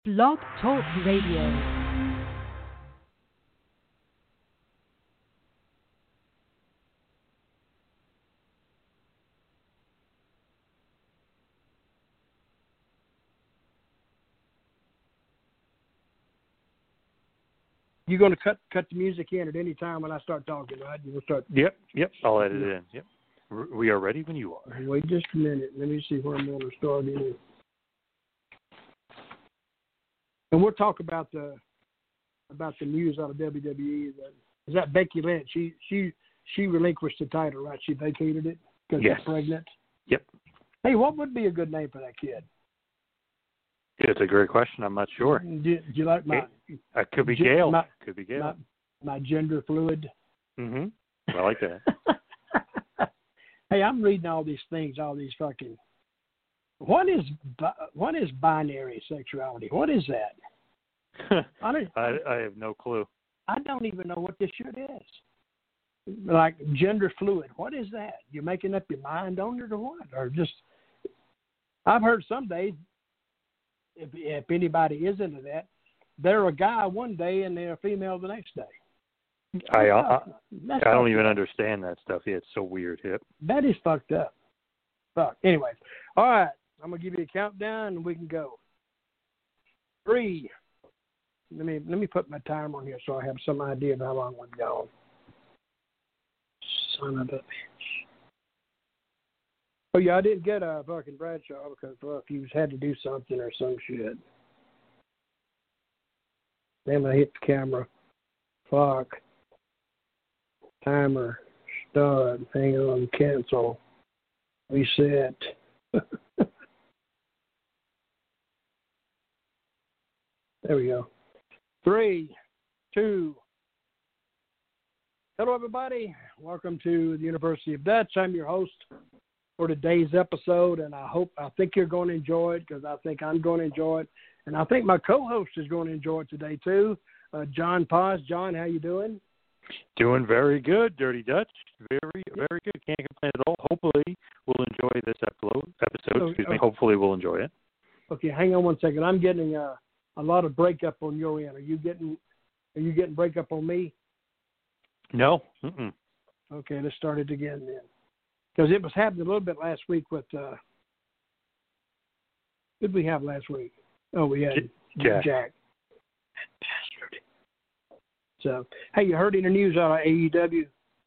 Blog Talk Radio. You're going to cut the music in at any time when I start talking, right? You will start. Yep. I'll edit it in. Yep. We are ready when you are. Wait just a minute. Let me see where I'm going to start in. And we'll talk about the news out of WWE. Is that Becky Lynch? She relinquished the title, right? She vacated it because she's pregnant. Yep. Hey, what would be a good name for that kid? It's a great question. I'm not sure. Do you like my? It could be Gail. Could be Gail. My gender fluid. Mm-hmm. I like that. Hey, I'm reading all these things, all these fucking. What is binary sexuality? What is that? I have no clue. I don't even know what this shit is. Like gender fluid. What is that? You're making up your mind on it or what? Or just? I've heard some days. If anybody is into that, they're a guy one day and they're a female the next day. I don't even understand that stuff. Yeah, it's so weird. Yep. That is fucked up. Fuck. Anyway, all right. I'm gonna give you a countdown and we can go. 3. Let me put my timer on here so I have some idea of how long we've gone. Son of a bitch. Oh, yeah, I didn't get a fucking Bradshaw because, fuck, he had to do something or some shit. Then I hit the camera. Fuck. Timer. Stud. Hang on. Cancel. Reset. There we go. 3, 2. Hello, everybody. Welcome to the University of Dutch. I'm your host for today's episode, and I think you're going to enjoy it because I think I'm going to enjoy it, and I think my co-host is going to enjoy it today too. John Paz. John, how you doing? Doing very good, Dirty Dutch. Very, very good. Can't complain at all. Hopefully, we'll enjoy this episode. Excuse me. Hopefully, we'll enjoy it. Okay, hang on one second. I'm getting a lot of breakup on your end. Are you getting breakup on me? No. Mm-mm. Okay, let's start it again then. Because it was happening a little bit last week with, what did we have last week? Oh, we had Jack. That bastard. So, hey, you heard any news out of AEW?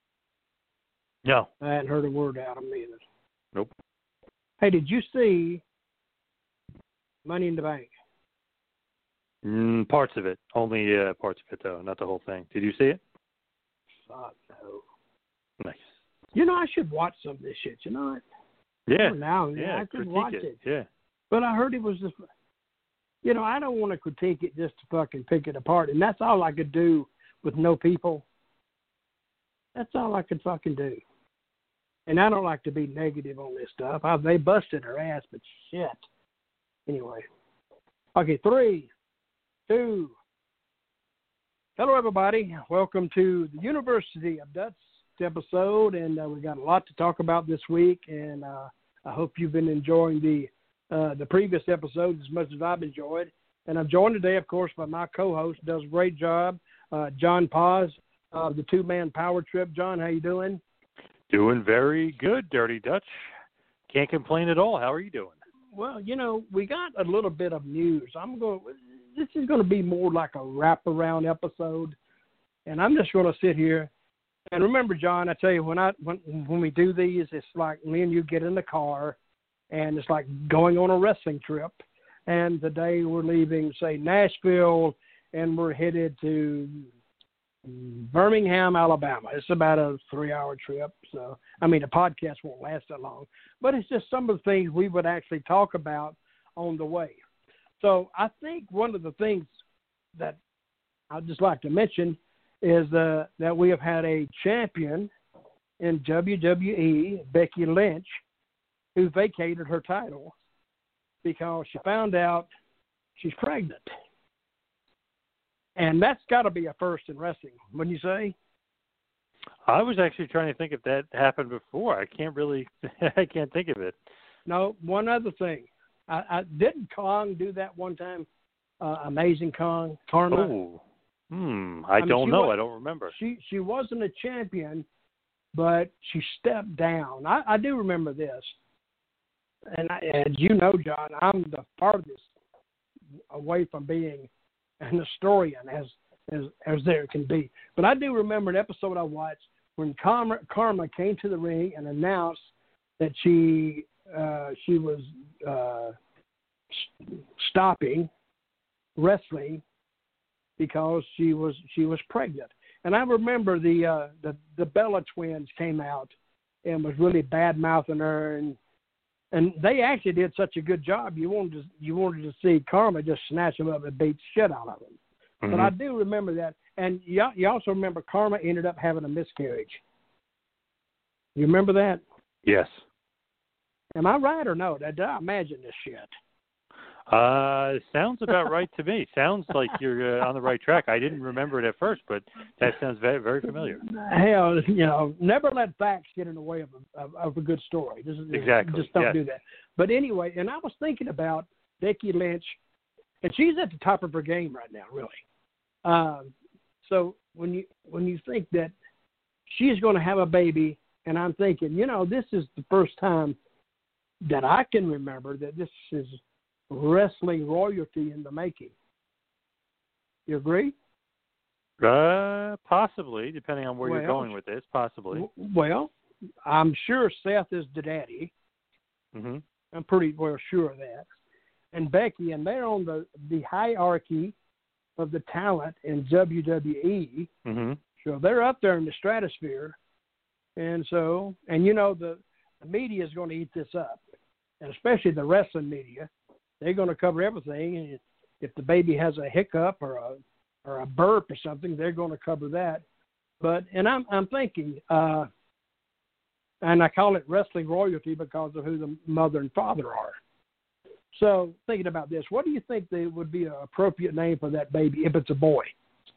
No. I hadn't heard a word out of them either. Nope. Hey, did you see Money in the Bank? Parts of it. Only parts of it, though. Not the whole thing. Did you see it? Fuck no. Nice. You know, I should watch some of this shit, you know? Yeah. Now, yeah, I could watch it. Yeah. But I heard it was just, I don't want to critique it just to fucking pick it apart. And that's all I could do with no people. That's all I could fucking do. And I don't like to be negative on this stuff. They busted her ass, but shit. Anyway. Okay, 3, 2. Hello, everybody. Welcome to the University of Dutch episode, and we got a lot to talk about this week, and I hope you've been enjoying the previous episodes as much as I've enjoyed. And I'm joined today, of course, by my co-host, does a great job, John Paz of the Two-Man Power Trip. John, how you doing? Doing very good, Dirty Dutch. Can't complain at all. How are you doing? Well, we got a little bit of news. This is going to be more like a wraparound episode, and I'm just going to sit here. And remember, John, I tell you, when we do these, it's like me and you get in the car, and it's like going on a wrestling trip. And today we're leaving, say, Nashville, and we're headed to Birmingham, Alabama. It's about a 3-hour trip. So, the podcast won't last that long. But it's just some of the things we would actually talk about on the way. So I think one of the things that I'd just like to mention is that we have had a champion in WWE, Becky Lynch, who vacated her title because she found out she's pregnant. And that's got to be a first in wrestling, wouldn't you say? I was actually trying to think if that happened before. I can't think of it. No, one other thing. I didn't Kong do that one time? Amazing Kong, Karma. Oh, I don't know. I don't remember. She wasn't a champion, but she stepped down. I do remember this. And as you know, John, I'm the farthest away from being an historian as there can be. But I do remember an episode I watched when Karma came to the ring and announced that she was stopping wrestling because she was pregnant. And I remember the Bella twins came out and was really bad mouthing her, and they actually did such a good job. You wanted to see Karma just snatch them up and beat shit out of them. Mm-hmm. But I do remember that, and you also remember Karma ended up having a miscarriage. You remember that? Yes. Am I right or no? Did I imagine this shit? Sounds about right to me. Sounds like you're on the right track. I didn't remember it at first, but that sounds very, very familiar. Hell, never let facts get in the way of a good story. Exactly. Just don't do that. But anyway, and I was thinking about Becky Lynch, and she's at the top of her game right now, really. So when you think that she's going to have a baby, and I'm thinking, this is the first time that I can remember that this is wrestling royalty in the making. You agree? Possibly, depending on where you're going with this. Possibly. Well, I'm sure Seth is the daddy. Mm-hmm. I'm pretty well sure of that. And Becky, and they're on the hierarchy of the talent in WWE. Mm-hmm. So they're up there in the stratosphere. And so, the media is going to eat this up, and especially the wrestling media. They're going to cover everything. And if the baby has a hiccup or a burp or something, they're going to cover that. And I'm thinking, and I call it wrestling royalty because of who the mother and father are. So thinking about this, what do you think would be an appropriate name for that baby if it's a boy?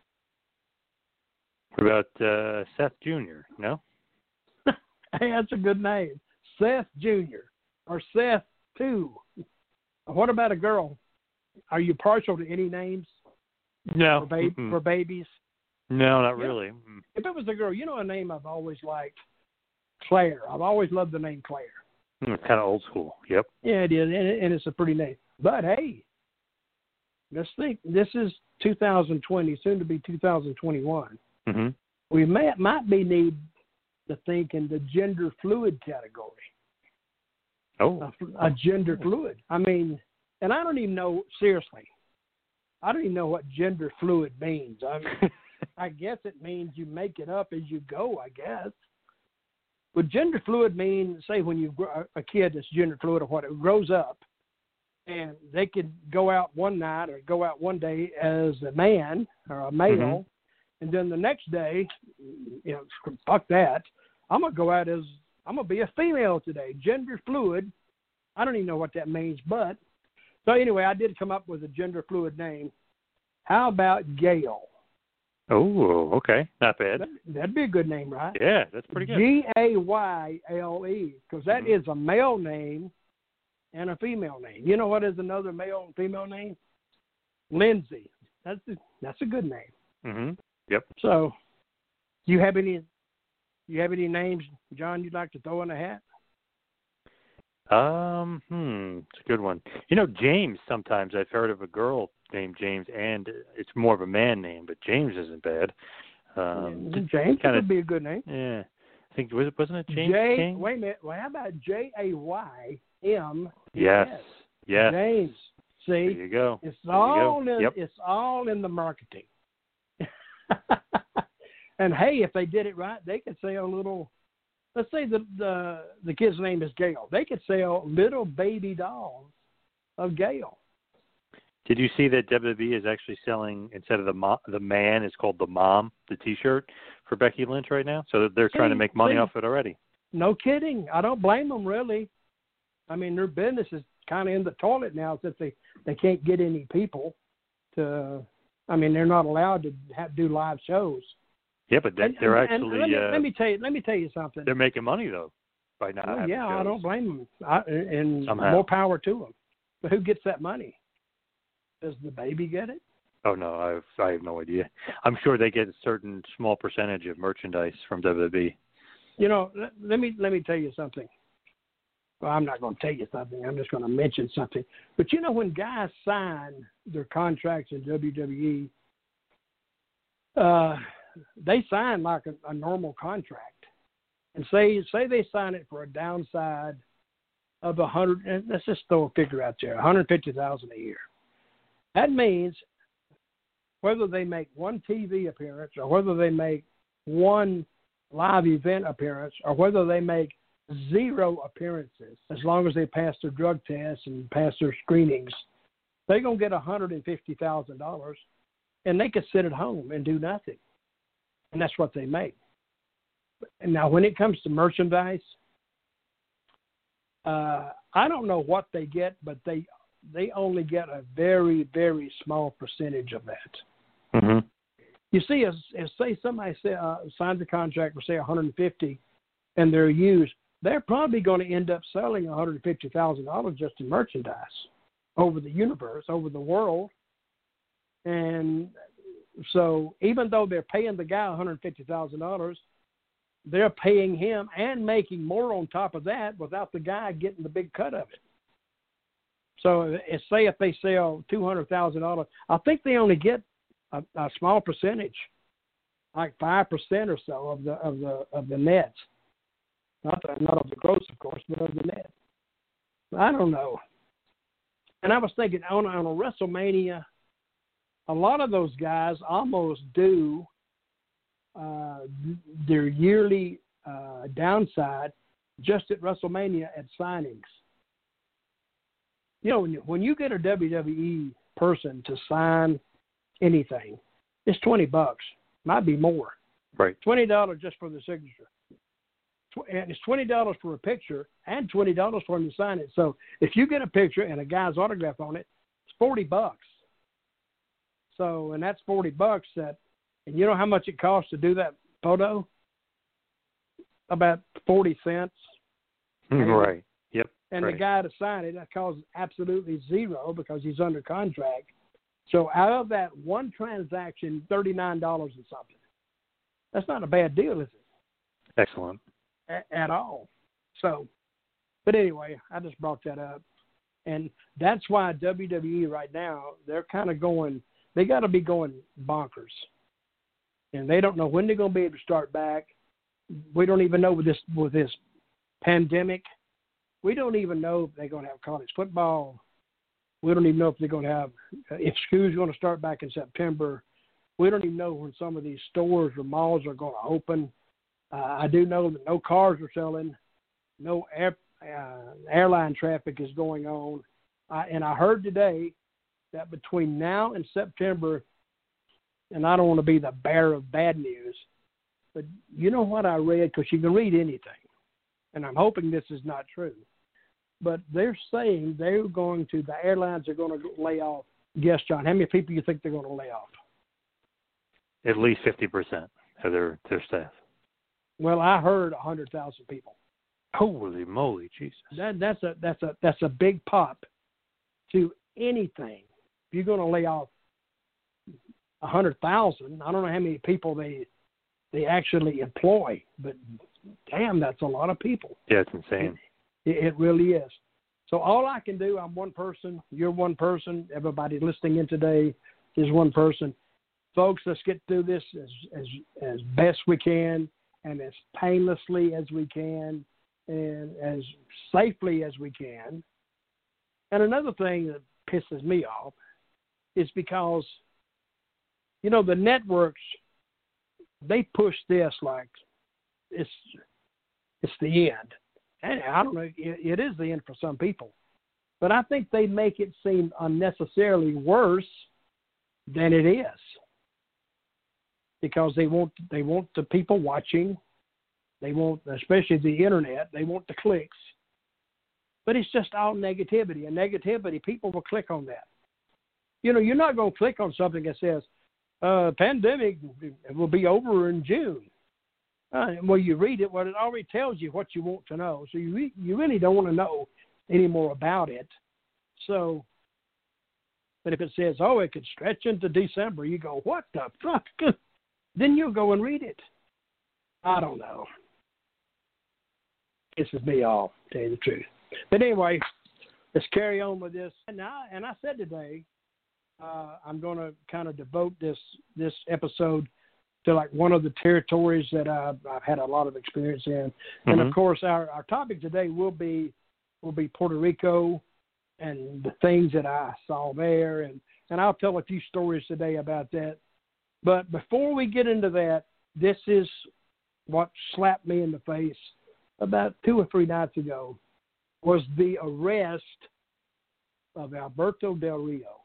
What about Seth Jr.? No? Hey, that's a good name. Seth Jr. or Seth 2. What about a girl? Are you partial to any names? No. For babies? No, not really. If it was a girl, a name I've always liked? Claire. I've always loved the name Claire. It's kind of old school. Yep. Yeah, it is, and it's a pretty name. But, hey, let's think. This is 2020, soon to be 2021. Mm-hmm. We might need to think in the gender fluid category. Oh. A gender fluid. I mean, and I don't even know, seriously, I don't even know what gender fluid means. I mean, I guess it means you make it up as you go, I guess. Would gender fluid mean, say, when you a kid that's gender fluid or whatever grows up, and they could go out one night or go out one day as a man or a male, mm-hmm. and then the next day, fuck that, I'm going to go out as, I'm going to be a female today, gender fluid. I don't even know what that means, but, so anyway, I did come up with a gender fluid name. How about Gail? Oh, okay. Not bad. That'd be a good name, right? Yeah, that's pretty good. Gayle, because that mm-hmm. is a male name and a female name. You know what is another male and female name? Lindsay. That's a good name. Mm-hmm. Yep. So, you have any names, John, you'd like to throw in a hat? It's a good one. James, sometimes I've heard of a girl named James, and it's more of a man name, but James isn't bad. James would be a good name. Yeah. I think, wasn't it James King? Wait a minute. Well, how about Jaym? Yes. Yes. James. See? There you go. It's all in the marketing. And hey, if they did it right, they could sell a little. Let's say the kid's name is Gail. They could sell little baby dolls of Gail. Did you see that WWE is actually selling, instead of the man, it's called the mom, the T-shirt for Becky Lynch right now? So they're trying to make money off it already. No kidding. I don't blame them, really. I mean, their business is kind of in the toilet now since they can't get any people to. I mean, they're not allowed to do live shows. Yeah, but they're actually. Let me tell you something. They're making money though by not having shows. I don't blame them, and somehow. More power to them. But who gets that money? Does the baby get it? Oh no, I have no idea. I'm sure they get a certain small percentage of merchandise from WWE. You know, let me tell you something. Well, I'm not going to tell you something. I'm just going to mention something. But you know, when guys sign their contracts in WWE, they sign like a normal contract, and say they sign it for a downside of 100. And let's just throw a figure out there: $150,000 a year. That means whether they make one TV appearance or whether they make one live event appearance or whether they make 0 appearances, as long as they pass their drug tests and pass their screenings, they're going to get $150,000, and they could sit at home and do nothing. And that's what they make. And now when it comes to merchandise, I don't know what they get, but they only get a very, very small percentage of that. Mm-hmm. You see, if say somebody signs a contract for, say, $150,000 and they're used, they're probably going to end up selling $150,000 just in merchandise over the universe, over the world. And so even though they're paying the guy $150,000, they're paying him and making more on top of that without the guy getting the big cut of it. So say if they sell $200,000, I think they only get a small percentage, like 5% or so of the net. Not of the gross, of course, but of the net. I don't know. And I was thinking on a WrestleMania, a lot of those guys almost do their yearly downside just at WrestleMania at signings. You know, when you get a WWE person to sign anything, it's $20. Might be more. Right. $20 just for the signature. And it's $20 for a picture and $20 for him to sign it. So if you get a picture and a guy's autograph on it, it's $40. So, and that's $40 that, and you know how much it costs to do that photo? About 40 cents. Right. Yep. And right. the guy to sign it, that costs absolutely $0 because he's under contract. So out of that one transaction, $39 and something. That's not a bad deal, is it? Excellent. At all. So, but anyway, I just brought that up. And that's why WWE right now, they're kind of going, they got to be going bonkers. And they don't know when they're going to be able to start back. We don't even know with this pandemic. We don't even know if they're going to have college football. We don't even know if they're going to have, if school's going to start back in September. We don't even know when some of these stores or malls are going to open. I do know that no cars are selling, no airline traffic is going on. And I heard today that between now and September, and I don't want to be the bearer of bad news, but you know what I read, because you can read anything, and I'm hoping this is not true, but they're saying the airlines are going to lay off. Guess, John, how many people you think they're going to lay off? At least 50% of their staff. Well, I heard 100,000 people. Holy moly, Jesus! That's a big pop to anything. If you're going to lay off 100,000, I don't know how many people they actually employ, but damn, that's a lot of people. Yeah, it's insane. It really is. So all I can do, I'm one person. You're one person. Everybody listening in today is one person. Folks, let's get through this as best we can, and as painlessly as we can, and as safely as we can. And another thing that pisses me off is because, you know, the networks, they push this like it's the end. And I don't know, it is the end for some people. But I think they make it seem unnecessarily worse than it is. Because they want the people watching. They want, especially the internet, they want the clicks. But it's just all negativity. And negativity, people will click on that. You know, you're not going to click on something that says, pandemic will be over in June. Well, you read it, well, it already tells you what you want to know. So you really don't want to know any more about it. So But if it says, oh, it could stretch into December, you go, what the fuck? Then you'll go and read it. I don't know. This is me all, to tell you the truth. But anyway, let's carry on with this. And I said today, I'm going to kind of devote this episode to like one of the territories that I've had a lot of experience in. And of course, our topic today will be Puerto Rico and the things that I saw there. And I'll tell a few stories today about that. But before we get into that, this is what slapped me in the face about 2 or 3 nights ago, was the arrest of Alberto Del Rio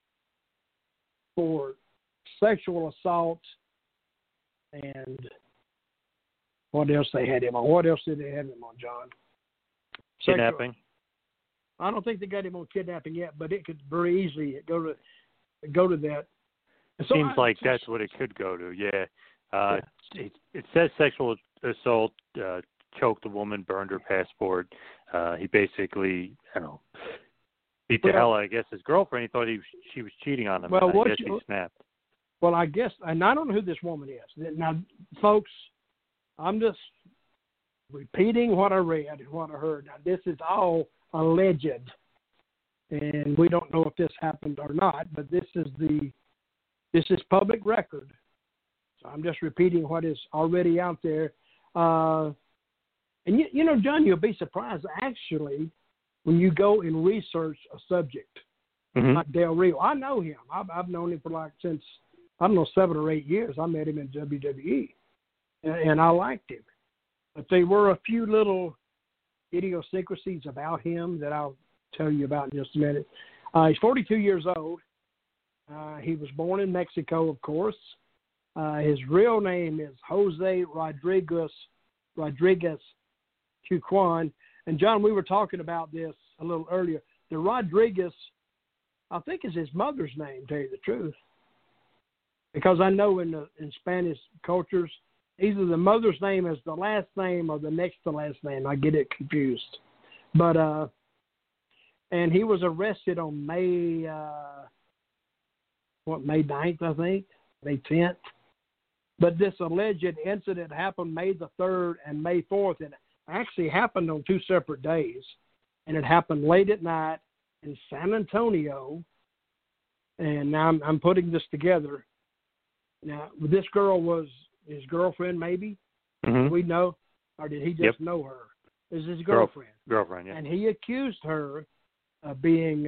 for sexual assault and what else they had him on? What else did they have him on, John? Kidnapping. I don't think they got him on kidnapping yet, but it could very easily go to that. So Seems like that's what it could go to. Yeah. It says sexual assault, choked a woman, burned her passport. He basically, beat the hell out, I guess, his girlfriend. He thought she was cheating on him. Well, I guess he snapped. Well, I guess, and I don't know who this woman is. Now, folks, I'm just repeating what I read and what I heard. Now, this is all alleged, and we don't know if this happened or not, but this is public record. So I'm just repeating what is already out there. And, you know, John, you'll be surprised, actually, when you go and research a subject like Del Rio. I know him. I've known him for since, 7 or 8 years. I met him in WWE, and I liked him. But there were a few little idiosyncrasies about him that I'll tell you about in just a minute. He's 42 years old. He was born in Mexico, of course. His real name is Jose Rodriguez Cuquan. And, John, we were talking about this a little earlier. The Rodriguez, I think, is his mother's name, to tell you the truth. Because I know in Spanish cultures, either the mother's name is the last name or the next to last name. I get it confused. But, and he was arrested on May 9th, I think, May 10th. But this alleged incident happened May the 3rd and May 4th, and it actually happened on 2 separate days. And it happened late at night in San Antonio. And now I'm putting this together. Now, this girl was his girlfriend, maybe? We know? Or did he just know her? This is his girlfriend. Girlfriend, yeah. And he accused her of being,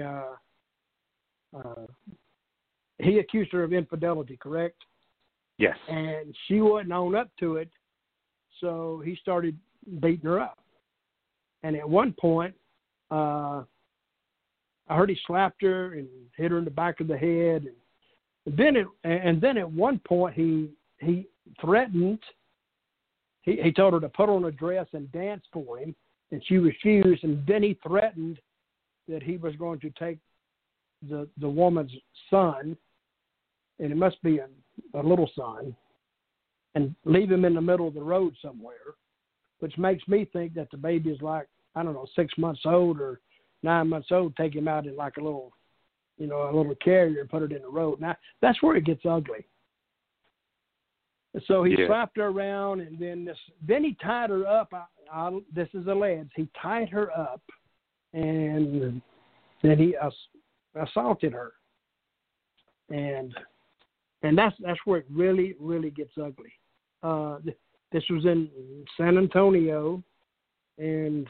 he accused her of infidelity, correct? Yes. And she wouldn't own up to it, so he started beating her up. And at one point, I heard he slapped her and hit her in the back of the head. And then at one point, he threatened. He told her to put on a dress and dance for him, and she refused. And then he threatened that he was going to take the woman's son, and it must be a little son, and leave him in the middle of the road somewhere, which makes me think that the baby is 6 months old or 9 months old. Take him out in like a little carrier and put it in the road. Now, that's where it gets ugly. So he slapped her around, and then he tied her up. This is alleged. He tied her up, and then he assaulted her. And that's where it really, really gets ugly. This was in San Antonio, and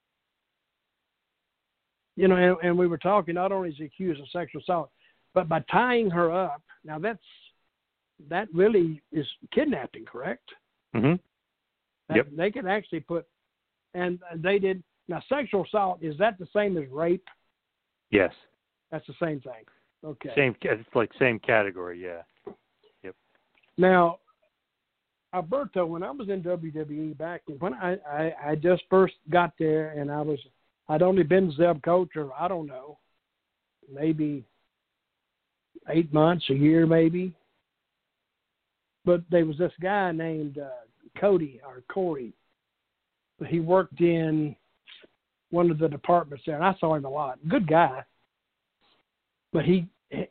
and we were talking, not only is he accused of sexual assault, but by tying her up. Now that really is kidnapping, correct? Yep. They could actually put, and they did. Now, sexual assault, is that the same as rape? Yes. That's the same thing. Okay. It's like same category, yeah. Yep. Now, Alberto, when I was in WWE back when I just first got there, and I'd only been Zeb coach, or I don't know, maybe 8 months, a year maybe. But there was this guy named Corey. He worked in one of the departments there, and I saw him a lot. Good guy. But he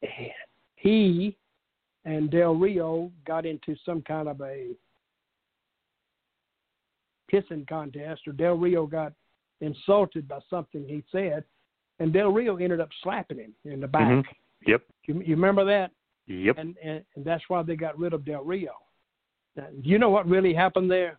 he and Del Rio got into some kind of a kissing contest, or Del Rio got insulted by something he said, and Del Rio ended up slapping him in the back. Mm-hmm. Yep. You remember that? Yep. And that's why they got rid of Del Rio. Now, do you know what really happened there?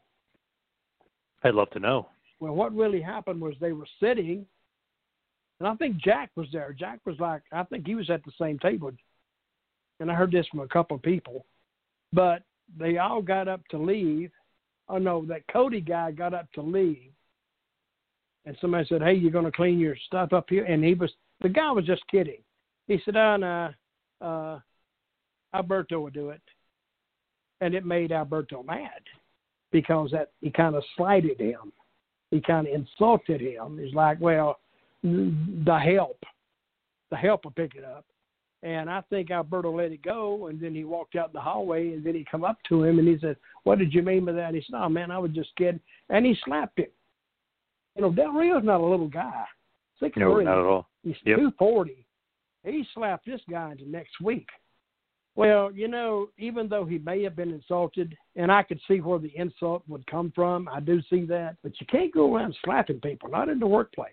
I'd love to know. Well, what really happened was they were sitting, and I think Jack was there. Jack was I think he was at the same table. And I heard this from a couple of people. But they all got up to leave. Oh, no, that Cody guy got up to leave. And somebody said, hey, you're going to clean your stuff up here? And the guy was just kidding. He said, oh, no, Alberto will do it. And it made Alberto mad because he kind of slighted him. He kind of insulted him. He's like, well, the help will pick it up. And I think Alberto let it go, and then he walked out in the hallway, and then he come up to him, and he said, what did you mean by that? And he said, oh, man, I was just kidding. And he slapped him. You know, Del Rio's not a little guy. 6'3". No, not at all. He's 240. He slapped this guy into next week. Well, you know, even though he may have been insulted, and I could see where the insult would come from, I do see that, but you can't go around slapping people, not in the workplace.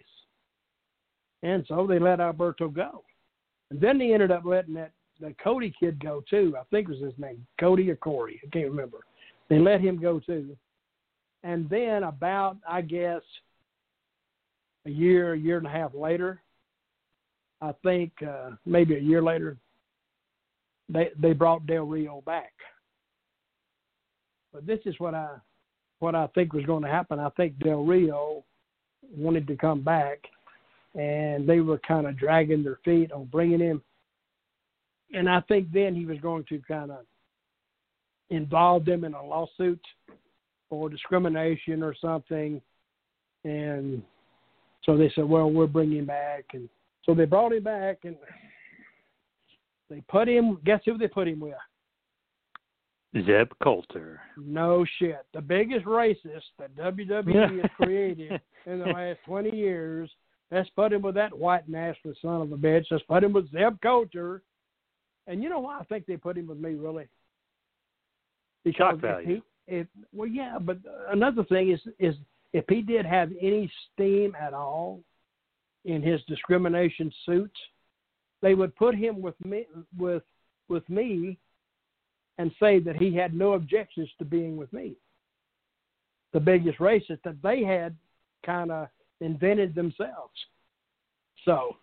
And so they let Alberto go. And then they ended up letting that Cody kid go, too. I think was his name, Cody or Corey. I can't remember. They let him go, too. And then about, I guess, a year and a half later, I think maybe a year later, they brought Del Rio back. But this is what I think was going to happen. I think Del Rio wanted to come back, and they were kind of dragging their feet on bringing him. And I think then he was going to kind of involve them in a lawsuit for discrimination or something. And so they said, well, we'll bring him back. And so they brought him back, and they put him, guess who they put him with? Zeb Coulter. No shit. The biggest racist that WWE has created in the last 20 years. Let's put him with that white nationalist son of a bitch. Let's put him with Zeb Coulter. And you know why I think they put him with me, really? Because shock value. Well, yeah, but another thing is if he did have any steam at all in his discrimination suit, they would put him with me and say that he had no objections to being with me. The biggest racist that they had kind of invented themselves. So,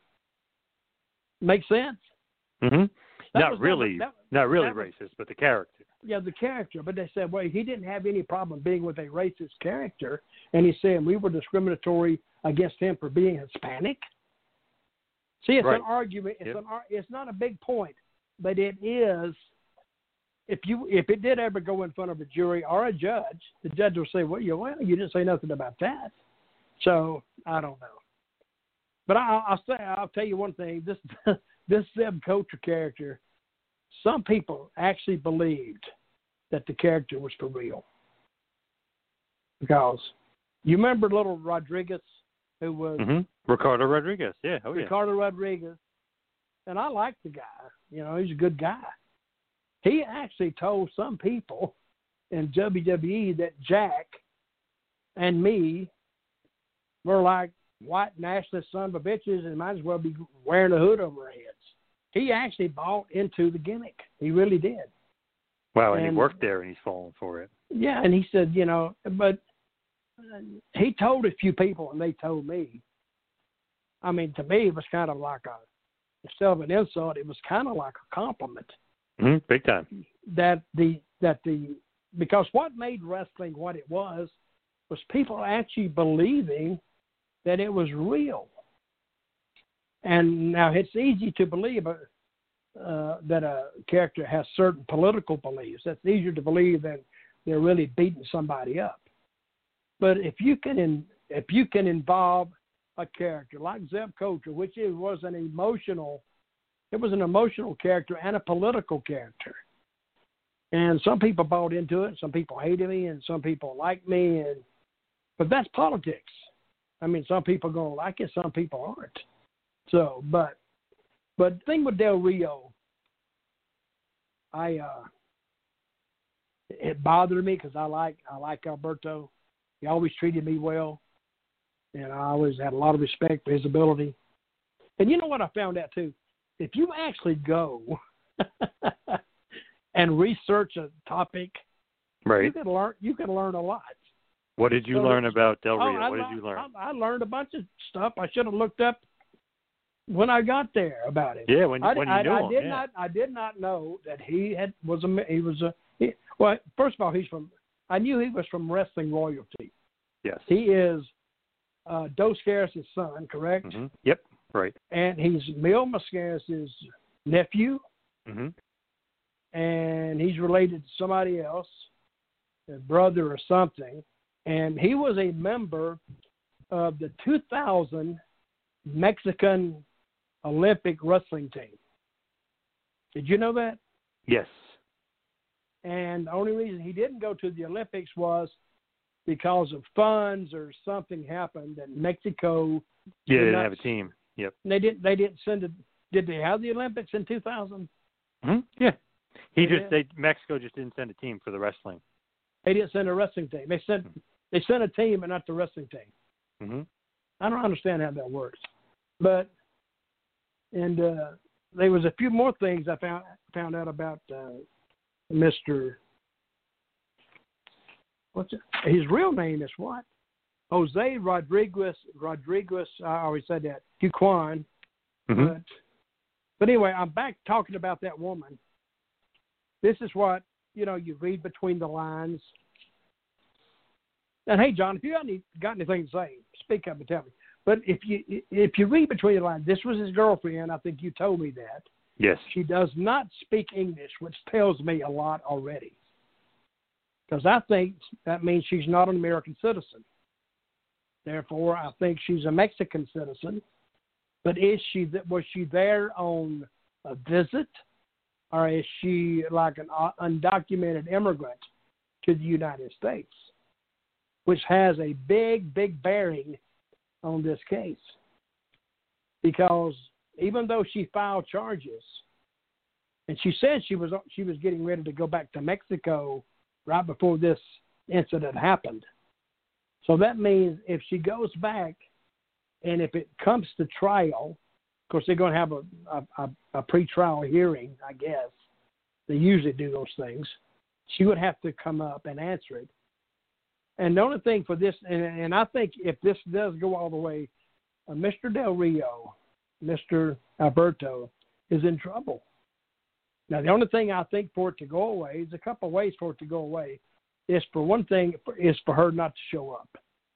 makes sense? Mm-hmm. Not really that racist, but the character. Yeah, the character. But they said, well, he didn't have any problem being with a racist character, and he's saying we were discriminatory against him for being Hispanic. See, it's an argument. It's not a big point, but it is. If it did ever go in front of a jury or a judge, the judge will say, well, you didn't say nothing about that. So I don't know. But I'll tell you one thing. This Zeb Coulter character, some people actually believed that the character was for real. Because you remember little Rodriguez, who was Ricardo Rodriguez. Yeah, Ricardo Rodriguez. And I like the guy. You know, he's a good guy. He actually told some people in WWE that Jack and me were like white nationalist son of a bitches and might as well be wearing a hood over our heads. He actually bought into the gimmick. He really did. Wow, and he worked there and he's falling for it. Yeah, and he said, but he told a few people and they told me. I mean, to me, it was kind of like instead of an insult, it was kind of like a compliment. Big time. Because what made wrestling what it was people actually believing that it was real. And now it's easy to believe that a character has certain political beliefs. That's easier to believe than they're really beating somebody up. But if you can involve a character like Zeb Coulter, which was an emotional character and a political character. And some people bought into it, some people hated me, and some people like me, but that's politics. I mean, some people are going to like it, some people aren't. So, but the thing with Del Rio, it bothered me because I like Alberto. He always treated me well, and I always had a lot of respect for his ability. And you know what I found out too? If you actually go and research a topic, Right. you can learn a lot. What did you learn about Del Rio? What did you learn? I learned a bunch of stuff I should have looked up when I got there about it. Yeah, when you knew him. I did not know that well, first of all, I knew he was from wrestling royalty. Yes. He is Dos Caras' son, correct? Mm-hmm. Yep, right. And he's Mil Mascaras' nephew, and he's related to somebody else, a brother or something. And he was a member of the 2000 Mexican Olympic wrestling team. Did you know that? Yes. And the only reason he didn't go to the Olympics was because of funds or something happened that Mexico. Yeah, they didn't have a team. Yep. They didn't send it. Did they have the Olympics in 2000? Mm-hmm. Yeah. Mexico just didn't send a team for the wrestling. They didn't send a wrestling team. They sent a team, but not the wrestling team. Mm-hmm. I don't understand how that works. But there was a few more things I found out about Mr. His real name is what? Jose Rodriguez. I always said that. Duquan. Mm-hmm. But anyway, I'm back talking about that woman. This is what, you read between the lines. And hey, John, if you got anything to say, speak up and tell me. But if you read between the lines, this was his girlfriend. I think you told me that. Yes. She does not speak English, which tells me a lot already. Because I think that means she's not an American citizen. Therefore, I think she's a Mexican citizen. But was she there on a visit, or is she like an undocumented immigrant to the United States, which has a big, big bearing on this case? Because even though she filed charges, and she said she was getting ready to go back to Mexico right before this incident happened. So that means if she goes back, and if it comes to trial, of course they're going to have a pre-trial hearing, I guess. They usually do those things. She would have to come up and answer it. And the only thing for this, and I think if this does go all the way, Mr. Del Rio, Mr. Alberto, is in trouble. Now, the only thing I think for it to go away, there's a couple of ways for it to go away, is for one thing, is for her not to show up.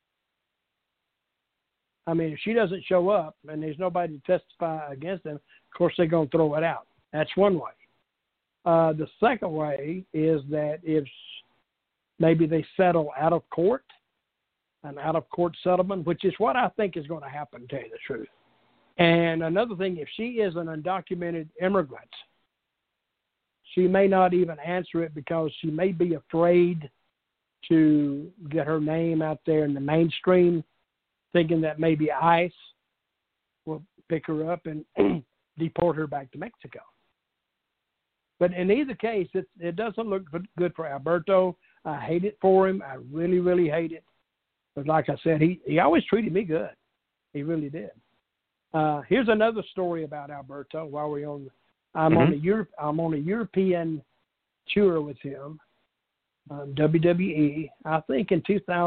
I mean, if she doesn't show up and there's nobody to testify against them, of course they're going to throw it out. That's one way. The second way is that if maybe they settle out of court, an out-of-court settlement, which is what I think is going to happen, to tell you the truth. And another thing, if she is an undocumented immigrant, she may not even answer it because she may be afraid to get her name out there in the mainstream, thinking that maybe ICE will pick her up and deport her back to Mexico. But in either case, it doesn't look good for Alberto. I hate it for him. I really, really hate it. But like I said, he always treated me good. He really did. Here's another story about Alberto. While we're on, I'm on a European tour with him, WWE. I think in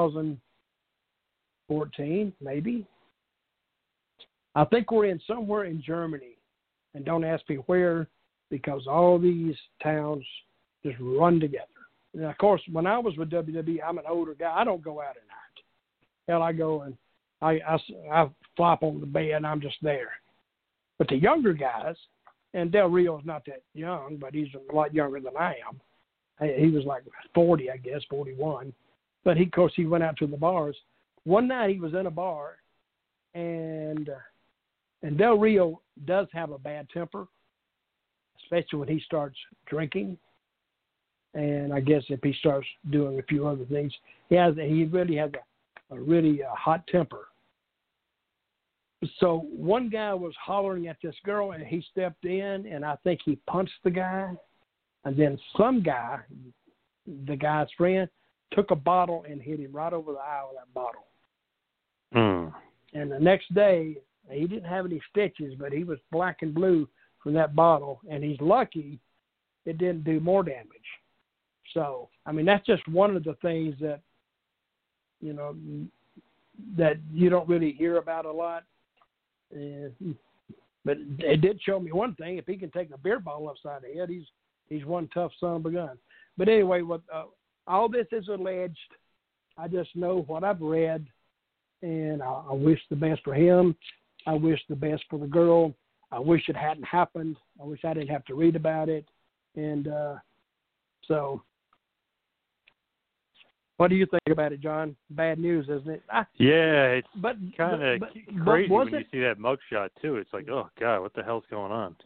2014, maybe. I think we're in somewhere in Germany, and don't ask me where, because all these towns just run together. And of course, when I was with WWE, I'm an older guy. I don't go out at night. Hell, I go and I flop on the bed and I'm just there. But the younger guys, and Del Rio's not that young, but he's a lot younger than I am. He was like 40, I guess, 41. But of course, he went out to the bars. One night he was in a bar, and Del Rio does have a bad temper, especially when he starts drinking. And I guess if he starts doing a few other things, he really has a really hot temper. So one guy was hollering at this girl, and he stepped in, and I think he punched the guy. And then some guy, the guy's friend, took a bottle and hit him right over the eye with that bottle. Mm. And the next day, he didn't have any stitches, but he was black and blue from that bottle. And he's lucky it didn't do more damage. So, I mean, that's just one of the things that, you know, that you don't really hear about a lot. But it did show me one thing. If he can take a beer bottle upside the head, he's one tough son of a gun. But anyway, all this is alleged. I just know what I've read, and I wish the best for him. I wish the best for the girl. I wish it hadn't happened. I wish I didn't have to read about it. And so, what do you think about it, John? Bad news, isn't it? Yeah, it's kind of crazy when you see that mugshot, too. It's like, oh, God, what the hell's going on?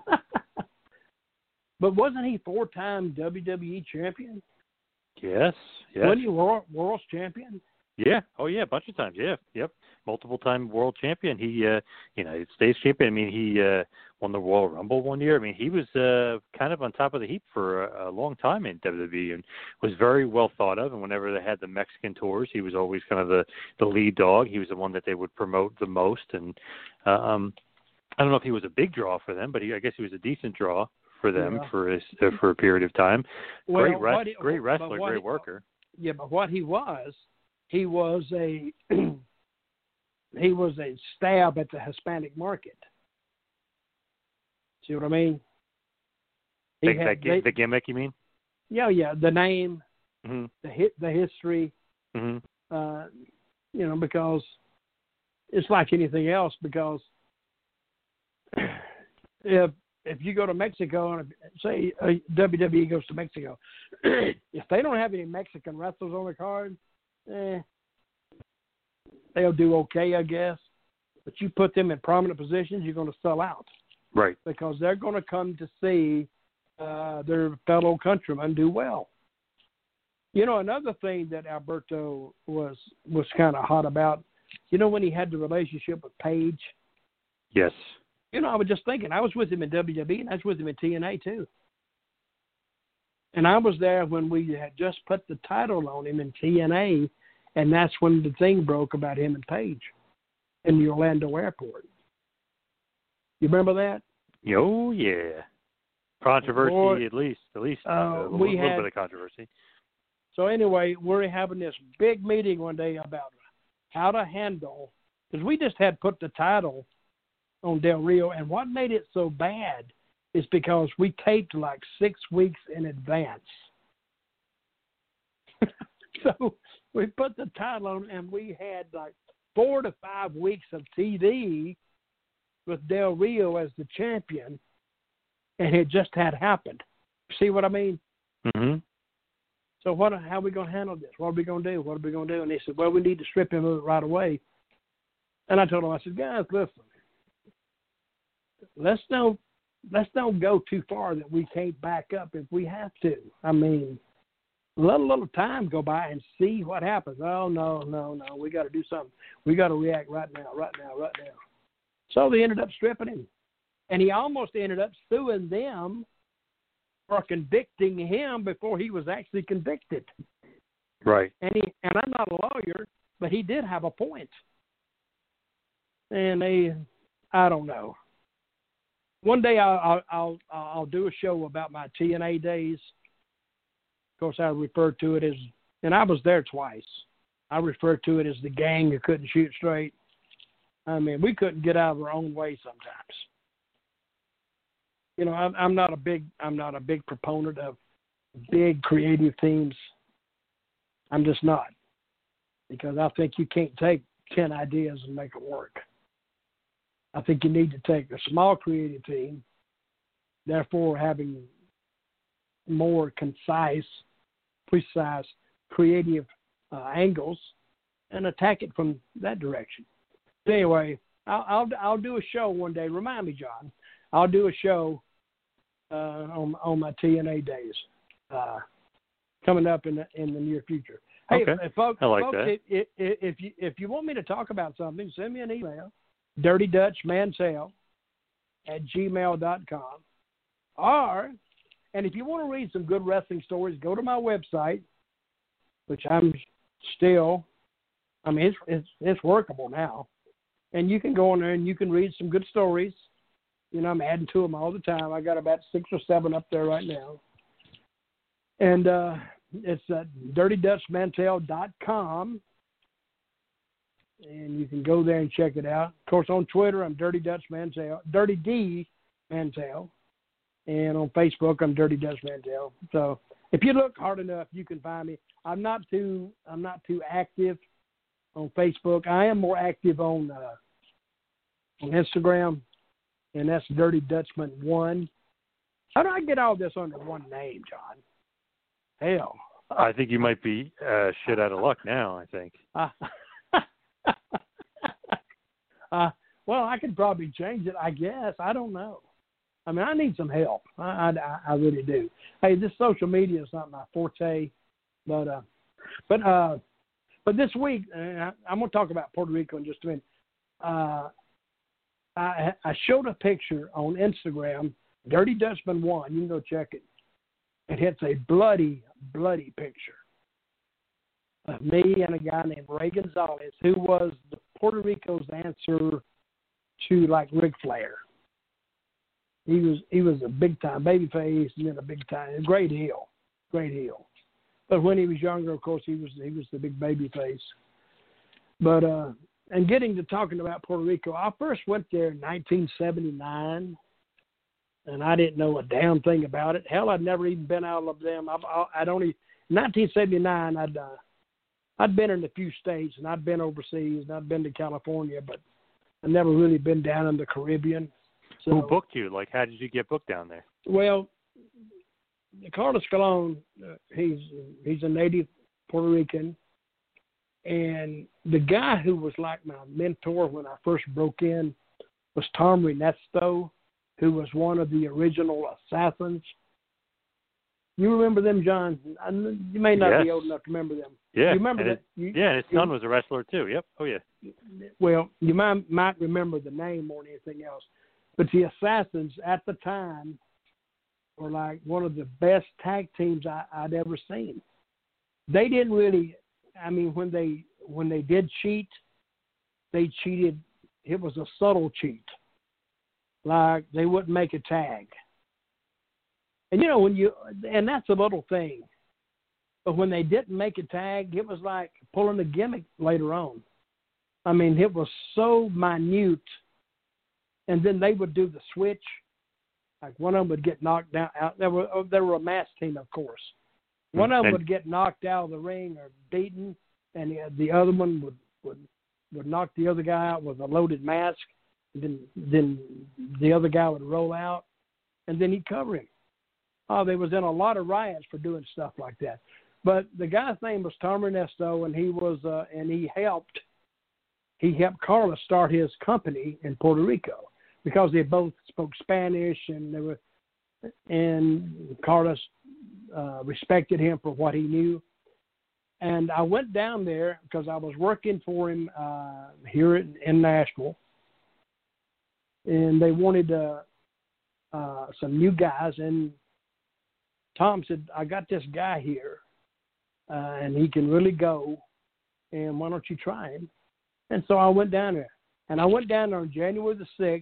But wasn't he 4-time WWE champion? Yes. Wasn't he world champion? Yeah. Oh, yeah, a bunch of times. Yeah. Yep. Multiple-time world champion. He, United States champion. I mean, he won the Royal Rumble one year. I mean, he was kind of on top of the heap for a long time in WWE and was very well thought of. And whenever they had the Mexican tours, he was always kind of the lead dog. He was the one that they would promote the most. And I don't know if he was a big draw for them, but I guess he was a decent draw for them for a period of time. Well, great wrestler, great worker. Yeah, but what he was a he was a stab at the Hispanic market. See what I mean? The gimmick, you mean? Yeah. The name, mm-hmm. the history. Mm-hmm. You know, because it's like anything else. Because if you go to Mexico and say WWE goes to Mexico, if they don't have any Mexican wrestlers on the card, they'll do okay, I guess. But you put them in prominent positions, you're going to sell out. Right. Because they're going to come to see their fellow countrymen do well. You know, another thing that Alberto was kind of hot about, you know, when he had the relationship with Paige? Yes. You know, I was just thinking, I was with him in WWE and I was with him in TNA too. And I was there when we had just put the title on him in TNA, and that's when the thing broke about him and Paige in the Orlando airport. You remember that? Oh, yeah. Controversy, at least. A little bit of controversy. So anyway, we're having this big meeting one day about how to handle, because we just had put the title on Del Rio, and what made it so bad is because we taped like 6 weeks in advance. So we put the title on, and we had like 4 to 5 weeks of TV with Del Rio as the champion, and it just had happened. See what I mean? Mm-hmm. So how are we going to handle this? What are we going to do? What are we going to do? And they said, well, we need to strip him of it right away. And I told them, I said, guys, listen, let's don't go too far that we can't back up if we have to. I mean, let a little time go by and see what happens. Oh, no. We got to do something. We got to react right now. So they ended up stripping him. And he almost ended up suing them for convicting him before he was actually convicted. Right. And I'm not a lawyer, but he did have a point. And I don't know. One day I'll do a show about my TNA days. Of course, I refer to it as, and I was there twice. I refer to it as the gang who couldn't shoot straight. I mean, we couldn't get out of our own way sometimes. You know, I'm not a big proponent of big creative teams. I'm just not, because I think you can't take 10 ideas and make it work. I think you need to take a small creative team, therefore having more concise, precise, creative angles, and attack it from that direction. But anyway, I'll do a show one day. Remind me, John. I'll do a show on my TNA days coming up in the near future. Hey, okay. Folks, I like that. If you want me to talk about something, send me an email, dirtydutchmansell@gmail.com, or And if you want to read some good wrestling stories, go to my website, which I'm still, I mean, it's workable now. And you can go on there and you can read some good stories. You know, I'm adding to them all the time. I got about 6 or 7 up there right now. And it's at DirtyDutchMantel.com. And you can go there and check it out. Of course, on Twitter, I'm Dirty Dutch Mantel, Dirty D Mantel. And on Facebook, I'm Dirty Dutch Mantel. So if you look hard enough, you can find me. I'm not too active on Facebook. I am more active on Instagram, and that's Dirty Dutchman 1. How do I get all this under one name, John? Hell. I think you might be shit out of luck now, I think. Well, I could probably change it, I guess. I don't know. I mean, I need some help. I really do. Hey, this social media is not my forte, but this week, I'm going to talk about Puerto Rico in just a minute. I showed a picture on Instagram, Dirty Dutchman 1. You can go check it. And it's a bloody, bloody picture of me and a guy named Ray Gonzalez, who was the Puerto Rico's answer to like Ric Flair. He was a big time babyface and then a big time great heel. But when he was younger, of course, he was the big babyface. But and getting to talking about Puerto Rico, I first went there in 1979, and I didn't know a damn thing about it. Hell, I'd never even been out of them. I'd only in 1979 I'd been in a few states, and I'd been overseas, and I'd been to California, but I'd never really been down in the Caribbean. So, who booked you? Like, how did you get booked down there? Well, Carlos Colon, he's a native Puerto Rican, and the guy who was like my mentor when I first broke in was Tom Ernesto, who was one of the original Assassins. You remember them, John? You may not be old enough to remember them. Yeah. You remember that? And his son was a wrestler too. Yep. Oh, yeah. Well, you might remember the name more than anything else. But the Assassins at the time were like one of the best tag teams I'd ever seen. They didn't really, I mean, when they did cheat, they cheated. It was a subtle cheat. Like they wouldn't make a tag. And, you know, and that's a little thing. But when they didn't make a tag, it was like pulling a gimmick later on. I mean, it was so minute. And then they would do the switch. Like one of them would get knocked down. They were a masked team, of course. One of them would get knocked out of the ring or beaten, and the other one would knock the other guy out with a loaded mask. And then the other guy would roll out, and then he'd cover him. Oh, they was in a lot of riots for doing stuff like that. But the guy's name was Tom Ernesto, and he helped Carlos start his company in Puerto Rico because they both spoke Spanish, and Carlos respected him for what he knew. And I went down there because I was working for him here in Nashville, and they wanted some new guys. And Tom said, I got this guy here, and he can really go, and why don't you try him? And so I went down there. And I went down there on January the 6th,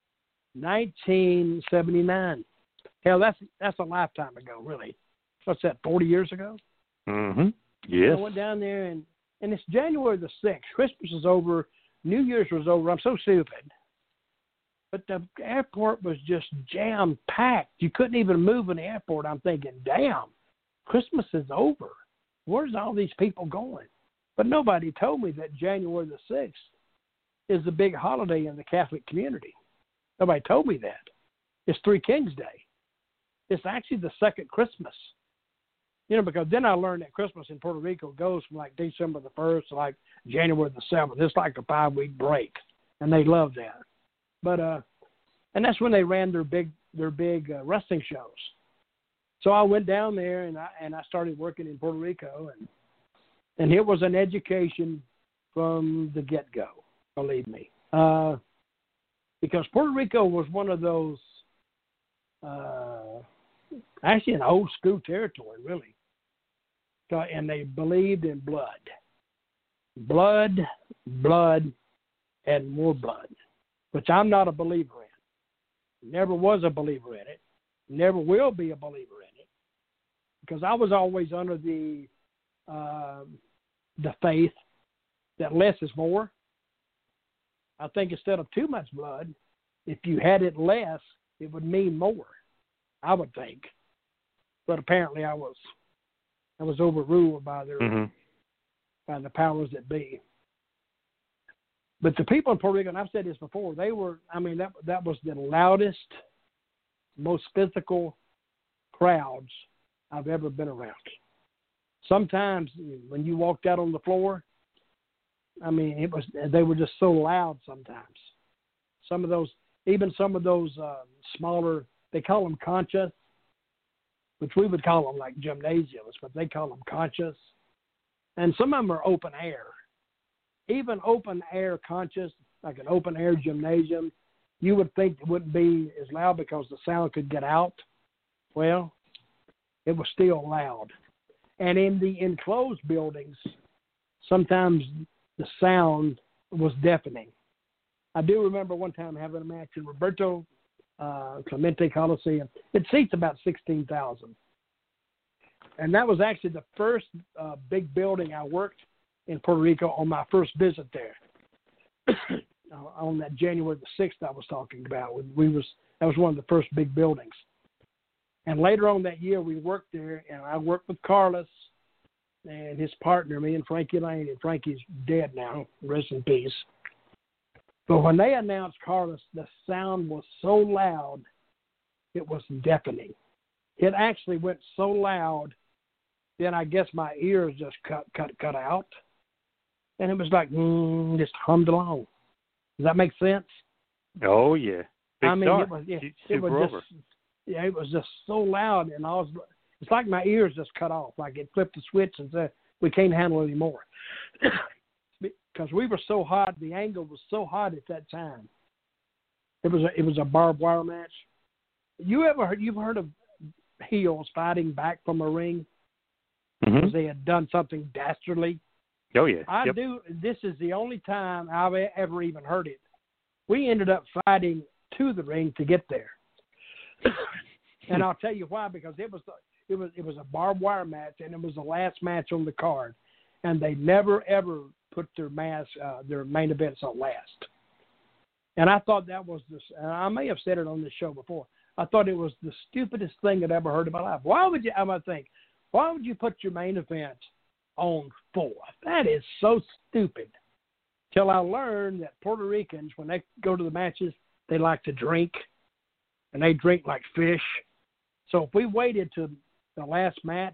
1979. Hell, that's a lifetime ago, really. What's that, 40 years ago? Mm-hmm. Yes. I went down there, and it's January the 6th. Christmas is over. New Year's was over. I'm so stupid. But the airport was just jam-packed. You couldn't even move in the airport. I'm thinking, damn, Christmas is over. Where's all these people going? But nobody told me that January the 6th is a big holiday in the Catholic community. Nobody told me that. It's Three Kings Day. It's actually the second Christmas. You know, because then I learned that Christmas in Puerto Rico goes from like December the 1st to like January the 7th. It's like a 5-week break, and they love that. But and that's when they ran their big wrestling shows. So I went down there and I started working in Puerto Rico, and it was an education from the get-go, believe me. Because Puerto Rico was one of those actually in old school territory, really. So, and they believed in blood. Blood, and more blood, which I'm not a believer in. Never was a believer in it. Never will be a believer in it. Because I was always under the faith that less is more. I think instead of too much blood, if you had it less, it would mean more, I would think. But apparently I was overruled by their by the powers that be. But the people in Puerto Rico, and I've said this before, they were, I mean, that was the loudest, most physical crowds I've ever been around. Sometimes when you walked out on the floor, I mean, they were just so loud sometimes. Some of those smaller, they call them conchas, which we would call them like gymnasiums, but they call them conchas. And some of them are open air. Even open air conchas, like an open air gymnasium, you would think it wouldn't be as loud because the sound could get out. Well, it was still loud. And in the enclosed buildings, sometimes the sound was deafening. I do remember one time having a match in Roberto Clemente Coliseum. It seats about 16,000. And that was actually the first big building I worked in Puerto Rico on my first visit there. On that January the 6th I was talking about. That was one of the first big buildings. And later on that year we worked there, and I worked with Carlos and his partner, me and Frankie Lane, and Frankie's dead now, rest in peace. But when they announced Carlos, the sound was so loud, it was deafening. It actually went so loud, then I guess my ears just cut out. And it was like, just hummed along. Does that make sense? Oh, yeah. Big I mean, star. it was just so loud, and it's like my ears just cut off, like it flipped the switch and said, we can't handle it anymore. Because we were so hot, the angle was so hot at that time. It was a barbed wire match. You've heard of heels fighting back from a ring because they had done something dastardly? Oh, yeah. I do. This is the only time I've ever even heard it. We ended up fighting to the ring to get there. And I'll tell you why, because it was a barbed wire match, and it was the last match on the card, and they never ever put their main events on last. And I thought that was and I may have said it on this show before. I thought it was the stupidest thing I'd ever heard in my life. Why would you put your main event on fourth? That is so stupid. Till I learned that Puerto Ricans, when they go to the matches, they like to drink, and they drink like fish. So if we waited to the last match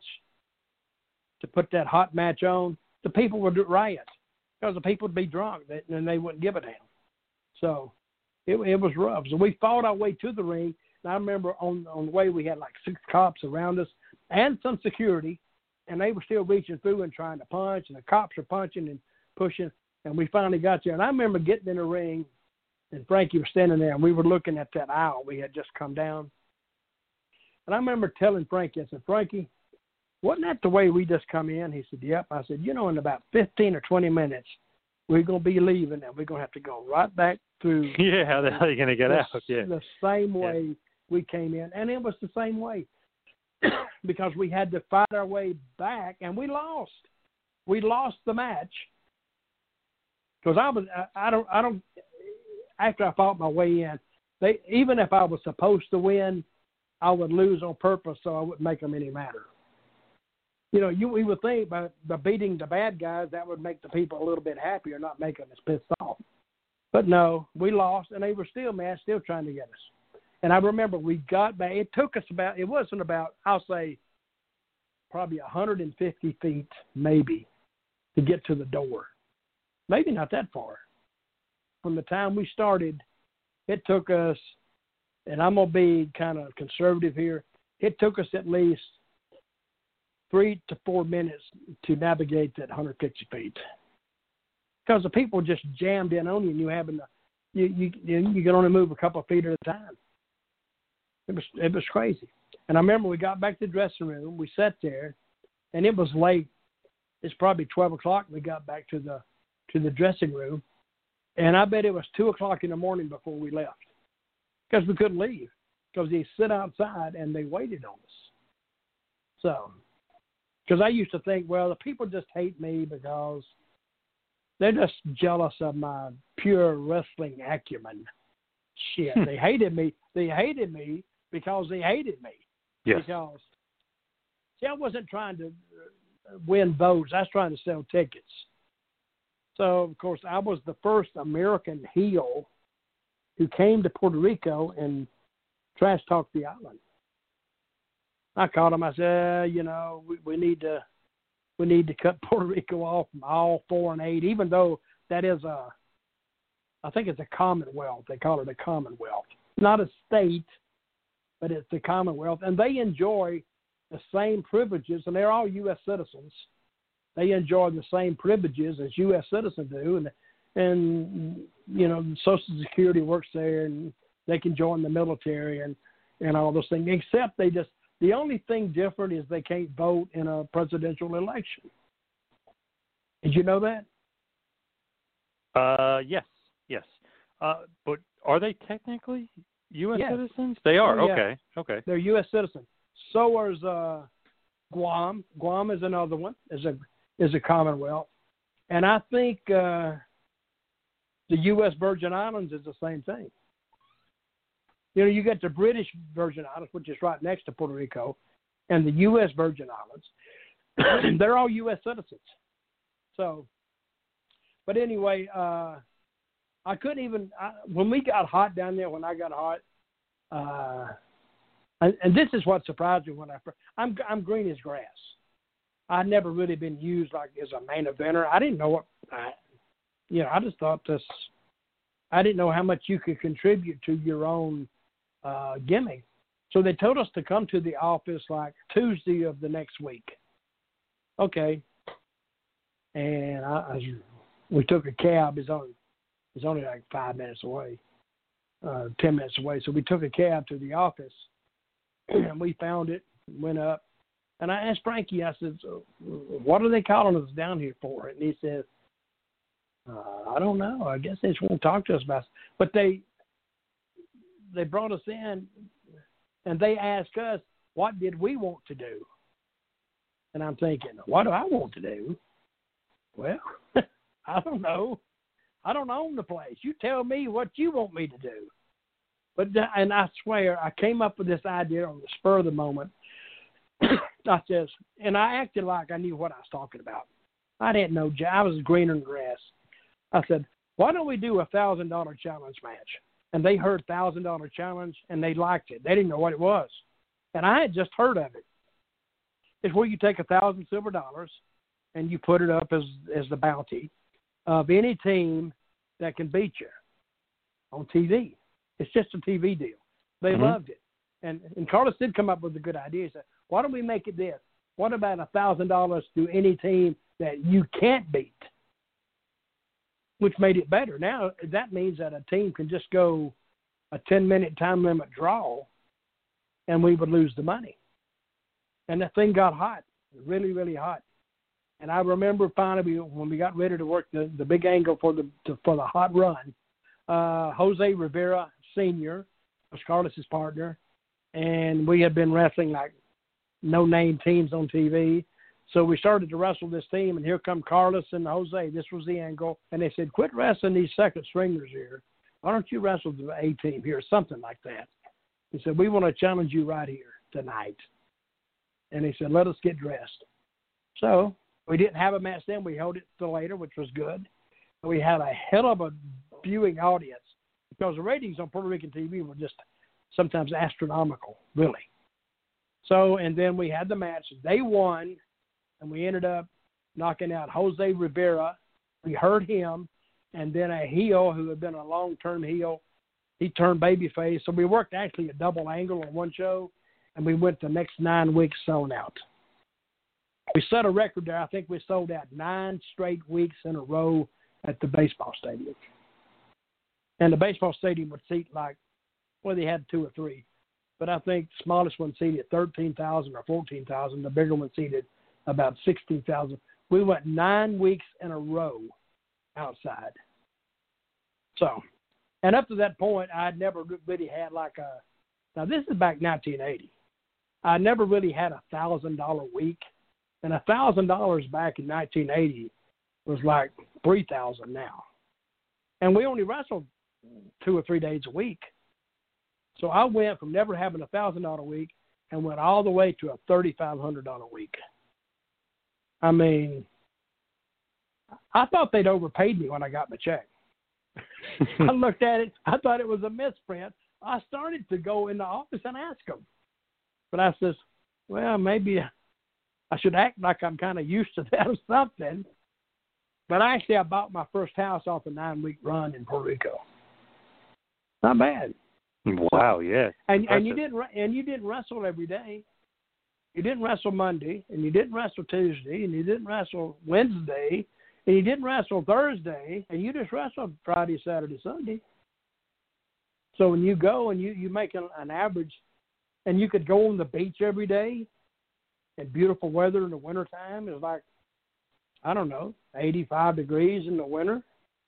to put that hot match on, the people would riot because the people would be drunk and they wouldn't give a damn. So it was rough. So we fought our way to the ring. And I remember on the way we had like 6 cops around us and some security, and they were still reaching through and trying to punch, and the cops were punching and pushing, and we finally got there. And I remember getting in the ring, and Frankie was standing there, and we were looking at that aisle we had just come down. And I remember telling Frankie, I said, Frankie, wasn't that the way we just come in? He said, yep. I said, in about 15 or 20 minutes, we're going to be leaving, and we're going to have to go right back through. Yeah, how the hell are you going to get out? Yeah. The same way we came in, and it was the same way because we had to fight our way back, and we lost. We lost the match because I don't. After I fought my way in, even if I was supposed to win, I would lose on purpose so I wouldn't make them any matter. We would think by beating the bad guys, that would make the people a little bit happier, not make them as pissed off. But no, we lost, and they were still mad, still trying to get us. And I remember we got back. It took us I'll say, probably 150 feet maybe to get to the door. Maybe not that far. From the time we started, it took us, and I'm going to be kind of conservative here, it took us at least 3 to 4 minutes to navigate that 150 feet. Because the people just jammed in on you, and you can only move a couple of feet at a time. It was crazy. And I remember we got back to the dressing room. We sat there, and it was late. It's probably 12 o'clock. We got back to the dressing room, and I bet it was 2 o'clock in the morning before we left because we couldn't leave because they sit outside and they waited on us. So, because I used to think, well, the people just hate me because they're just jealous of my pure wrestling acumen. Shit, they hated me. They hated me because they hated me. Yes. Because, see, I wasn't trying to win votes. I was trying to sell tickets. So, of course, I was the first American heel who came to Puerto Rico and trash talked the island. I called him. I said, we need to cut Puerto Rico off from all 4 and 8, even though that is I think it's a commonwealth. They call it a commonwealth, not a state, but it's the commonwealth, and they enjoy the same privileges, and they're all U.S. citizens. They enjoy the same privileges as U.S. citizens do, and Social Security works there, and they can join the military and all those things, except the only thing different is they can't vote in a presidential election. Did you know that? Yes. But are they technically U.S. Yes. citizens? They are. Oh, yeah. Okay. They're U.S. citizens. So is Guam. Guam is another one. Is a commonwealth, and I think the U.S. Virgin Islands is the same thing. You get the British Virgin Islands, which is right next to Puerto Rico, and the U.S. Virgin Islands. They're all U.S. citizens. So, but anyway, I couldn't even when we got hot down there. When I got hot, and this is what surprised me when I'm green as grass. I'd never really been used like as a main eventer. I didn't know what I just thought this. I didn't know how much you could contribute to your own gimmick. So they told us to come to the office like Tuesday of the next week. Okay. And we took a cab. It's only like 5 minutes away, 10 minutes away. So we took a cab to the office, and we found it, went up. And I asked Frankie, I said, so what are they calling us down here for? And he said, I don't know. I guess they just won't talk to us about it. But they brought us in, and they asked us, what did we want to do? And I'm thinking, what do I want to do? Well, I don't know. I don't own the place. You tell me what you want me to do. And I swear, I came up with this idea on the spur of the moment. And I acted like I knew what I was talking about. I didn't know. I was greener than grass. I said, why don't we do a $1,000 challenge match? And they heard $1,000 challenge, and they liked it. They didn't know what it was. And I had just heard of it. It's where you take $1,000 silver dollars, and you put it up as the bounty of any team that can beat you on TV. It's just a TV deal. They loved it. And Carlos did come up with a good idea. He said, why don't we make it this? What about $1,000 to any team that you can't beat? Which made it better. Now, that means that a team can just go a 10-minute time limit draw, and we would lose the money. And the thing got hot, really, really hot. And I remember finally when we got ready to work the big angle for the hot run, Jose Rivera Sr. was Carlos's partner, and we had been wrestling like no-name teams on TV. So we started to wrestle this team, and here come Carlos and Jose. This was the angle. And they said, quit wrestling these second stringers here. Why don't you wrestle the A team here, something like that. He said, we want to challenge you right here tonight. And he said, let us get dressed. So we didn't have a match then. We held it till later, which was good. We had a hell of a viewing audience because the ratings on Puerto Rican TV were just sometimes astronomical, really. So, and then we had the match. They won, and we ended up knocking out Jose Rivera. We hurt him, and then a heel who had been a long-term heel, he turned babyface. So we worked actually a double angle on one show, and we went the next 9 weeks sold out. We set a record there. I think we sold out 9 straight weeks in a row at the baseball stadium. And the baseball stadium would seat like, well, they had 2 or 3. but I think the smallest one seated 13,000 or 14,000. The bigger one seated about 16,000. We went 9 weeks in a row outside. So, and up to that point, I'd never really had like a, now this is back 1980. I never really had $1,000 week. And $1,000 back in 1980 was like $3,000 now. And we only wrestled 2 or 3 days a week. So I went from never having $1,000 a week and went all the way to a $3,500 a week. I mean, I thought they'd overpaid me when I got my check. I looked at it. I thought it was a misprint. I started to go in the office and ask them. But I says, well, maybe I should act like I'm kind of used to that or something. But actually, I bought my first house off a 9-week run in Puerto Rico. Not bad. Wow, yeah. And you didn't wrestle every day. You didn't wrestle Monday, and you didn't wrestle Tuesday, and you didn't wrestle Wednesday, and you didn't wrestle Thursday, and you just wrestled Friday, Saturday, Sunday. So when you go and you make an average, and you could go on the beach every day in beautiful weather in the wintertime, it's like, I don't know, 85 degrees in the winter.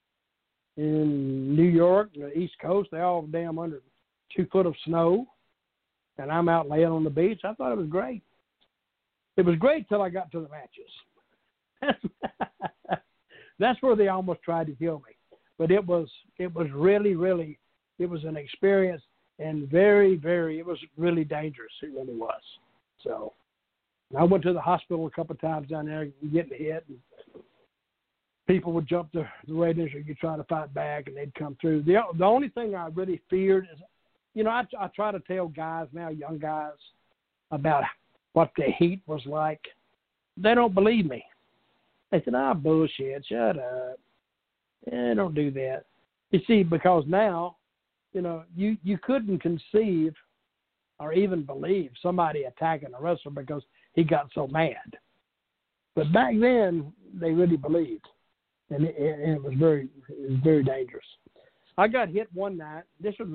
In New York, the East Coast, they all damn under 2 foot of snow, and I'm out laying on the beach. I thought it was great. It was great till I got to the matches. That's where they almost tried to kill me. But it was really, really, it was an experience, and very, very, it was really dangerous. It really was. So I went to the hospital a couple of times down there getting hit, and people would jump the ratings, or you try to fight back, and they'd come through. The only thing I really feared is, you know, I try to tell guys now, young guys, about what the heat was like. They don't believe me. They said, bullshit, shut up. Don't do that. You see, because now, you know, you couldn't conceive or even believe somebody attacking a wrestler because he got so mad. But back then, they really believed. And it was very dangerous. I got hit one night. This was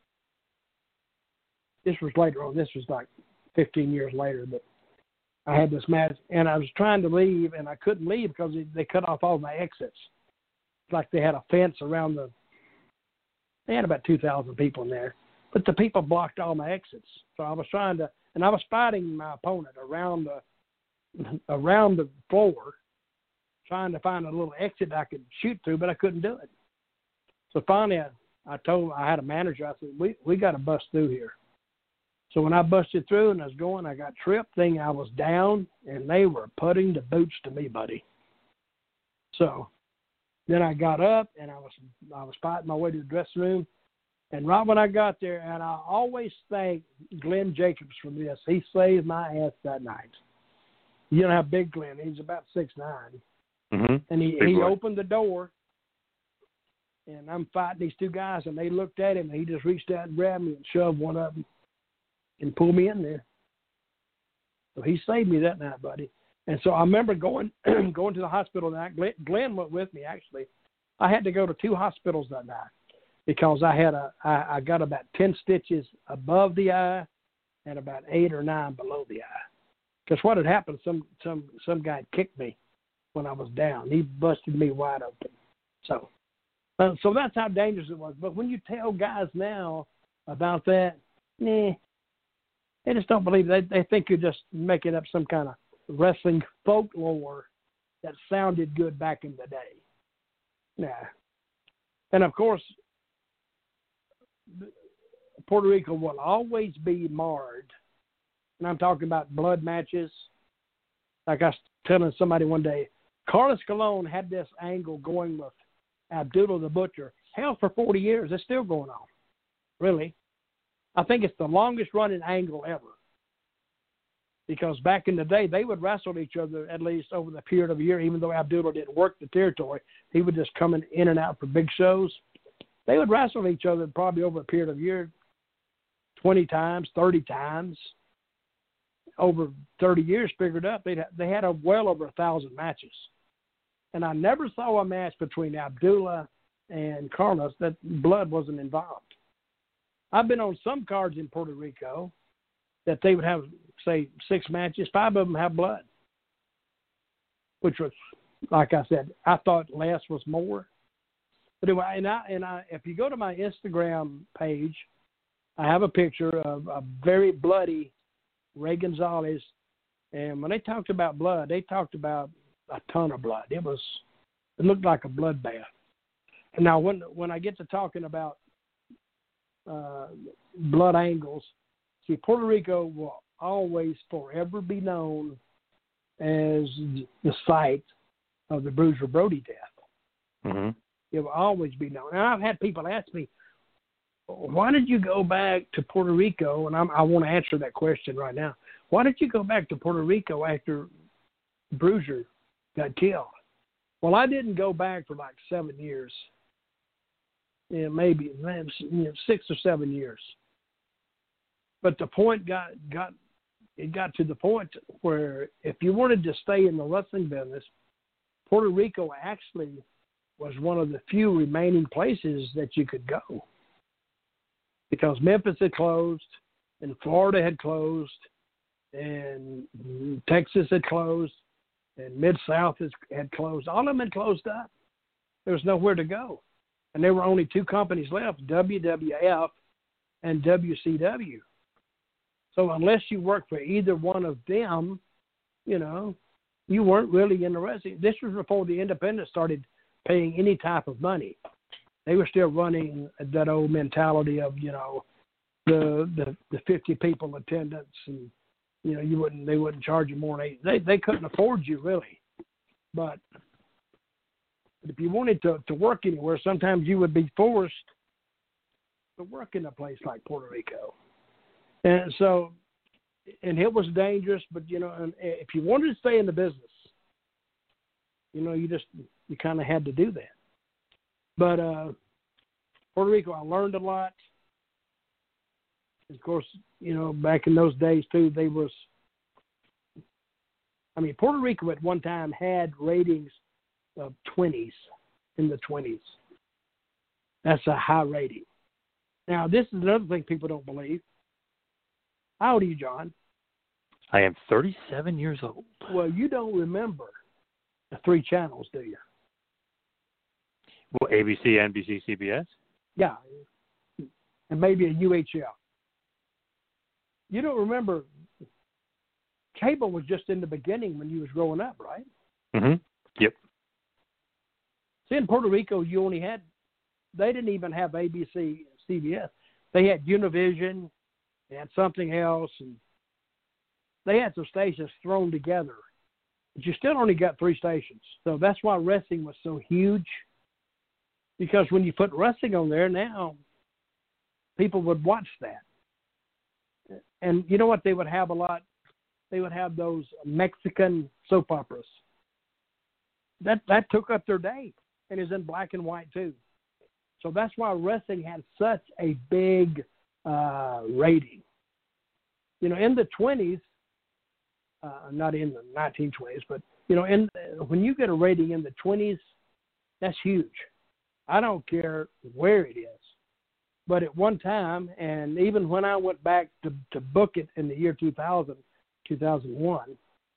later on. This was like 15 years later. But I had this match, and I was trying to leave, and I couldn't leave because they cut off all my exits. It's like they had a fence around they had about 2,000 people in there, but the people blocked all my exits. So I was trying to, and I was fighting my opponent around the floor, trying to find a little exit I could shoot through, but I couldn't do it. So finally, I had a manager. I said, we got to bust through here. So when I busted through and I was going, I got tripped, thinking I was down, and they were putting the boots to me, buddy. So then I got up, and I was fighting my way to the dressing room. And right when I got there, and I always thank Glenn Jacobs for this. He saved my ass that night. You know how big Glenn is. He's about 6'9". Mm-hmm. And he opened the door, and I'm fighting these 2 guys, and they looked at him, and he just reached out and grabbed me and shoved one of them and pulled me in there. So he saved me that night, buddy. And so I remember going to the hospital that night. Glenn went with me, actually. I had to go to 2 hospitals that night because I got about 10 stitches above the eye and about 8 or 9 below the eye. Because what had happened, some guy kicked me when I was down. He busted me wide open. So that's how dangerous it was. But when you tell guys now about that, they just don't believe it. They think you're just making up some kind of wrestling folklore that sounded good back in the day. Yeah. And, of course, Puerto Rico will always be marred, and I'm talking about blood matches. Like I was telling somebody one day, Carlos Colon had this angle going with Abdullah the Butcher. Hell, for 40 years, it's still going on. Really. I think it's the longest running angle ever. Because back in the day, they would wrestle each other at least over the period of a year, even though Abdullah didn't work the territory. He would just come in and out for big shows. They would wrestle each other probably over a period of a year, 20 times, 30 times. Over 30 years figured up, they had well over 1,000 matches. And I never saw a match between Abdullah and Carlos that blood wasn't involved. I've been on some cards in Puerto Rico that they would have, say, 6 matches. 5 of them have blood, which was, like I said, I thought less was more. But anyway, and I, if you go to my Instagram page, I have a picture of a very bloody Ray Gonzalez. And when they talked about blood, they talked about a ton of blood. It looked like a bloodbath. And now when I get to talking about blood angles, see, Puerto Rico will always forever be known as the site of the Bruiser Brody death. Mm-hmm. It will always be known. And I've had people ask me, why did you go back to Puerto Rico? And I want to answer that question right now. Why did you go back to Puerto Rico after Bruiser got killed? Well, I didn't go back for like 7 years. Yeah, maybe 6 or 7 years. But the point got to the point where if you wanted to stay in the wrestling business, Puerto Rico actually was one of the few remaining places that you could go. Because Memphis had closed, and Florida had closed, and Texas had closed, and Mid-South had closed. All of them had closed up. There was nowhere to go. And there were only 2 companies left, WWF and WCW. So unless you worked for either one of them, you weren't really in the wrestling. This was before the independents started paying any type of money. They were still running that old mentality of, the 50 people attendance, and they wouldn't charge you more than 8. They couldn't afford you really. But if you wanted to work anywhere, sometimes you would be forced to work in a place like Puerto Rico. And so, and it was dangerous, but and if you wanted to stay in the business, you kind of had to do that. But Puerto Rico, I learned a lot. Of course, back in those days too, Puerto Rico at one time had ratings of 20s, in the 20s. That's a high rating. Now, this is another thing people don't believe. How old are you, John? I am 37 years old. Well, you don't remember the 3 channels, do you? Well, ABC, NBC, CBS? Yeah, and maybe a UHF. You don't remember, cable was just in the beginning when you was growing up, right? Mm-hmm. Yep. See, in Puerto Rico, they didn't even have ABC, CBS. They had Univision, they had something else, and they had some stations thrown together. But you still only got 3 stations. So that's why wrestling was so huge. Because when you put wrestling on there now, people would watch that. And you know what they would have a lot? They would have those Mexican soap operas. That took up their day, and is in black and white too. So that's why wrestling had such a big rating. In the 20s, not in the 1920s, but when you get a rating in the 20s, that's huge. I don't care where it is. But at one time, and even when I went back to book it in the year 2000, 2001,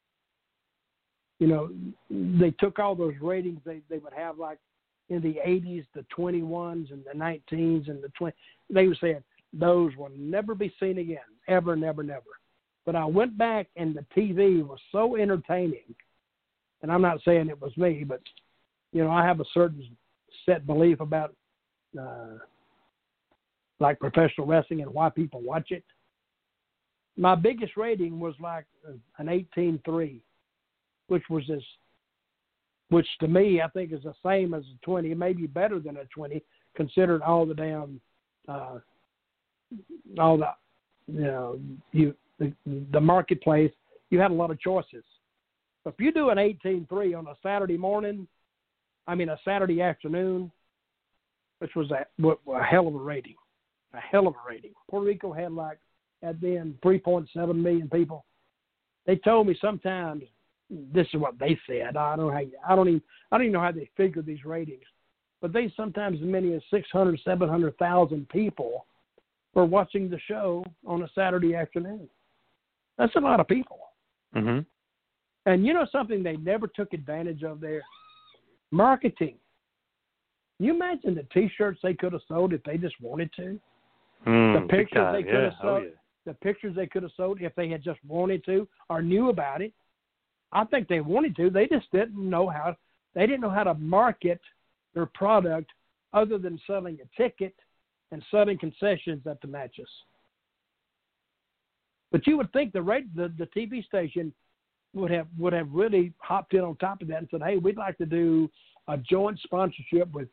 they took all those ratings they would have, like in the 80s, the 21s and the 19s and the 20s. They were saying those will never be seen again, ever, never, never. But I went back, and the TV was so entertaining. And I'm not saying it was me, but, I have a certain set belief about like professional wrestling and why people watch it. My biggest rating was like an 18.3, which to me I think is the same as a 20, maybe better than a 20, considering all the damn the marketplace. You had a lot of choices. If you do an 18.3 on a Saturday morning, a Saturday afternoon, which was a hell of a rating. A hell of a rating. Puerto Rico had then 3.7 million people. They told me sometimes, this is what they said. I don't even know how they figure these ratings, but they sometimes as many as 600,000, 700,000 people for watching the show on a Saturday afternoon. That's a lot of people. Mm-hmm. And you know something they never took advantage of there? Marketing. You imagine the T-shirts they could have sold if they just wanted to? The pictures they could have sold. The pictures they could have sold if they had just wanted to or knew about it. I think they wanted to. They just didn't know how. They didn't know how to market their product other than selling a ticket and selling concessions at the matches. But you would think the TV station would have really hopped in on top of that and said, "Hey, we'd like to do a joint sponsorship with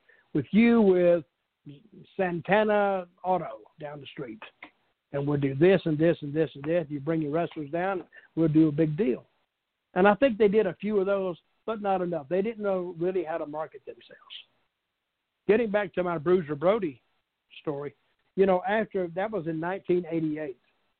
Santana Auto down the street, and we'll do this and this and this and this. You bring your wrestlers down, we'll do a big deal." And I think they did a few of those, but not enough. They didn't know really how to market themselves. Getting back to my Bruiser Brody story, you know, after that was in 1988.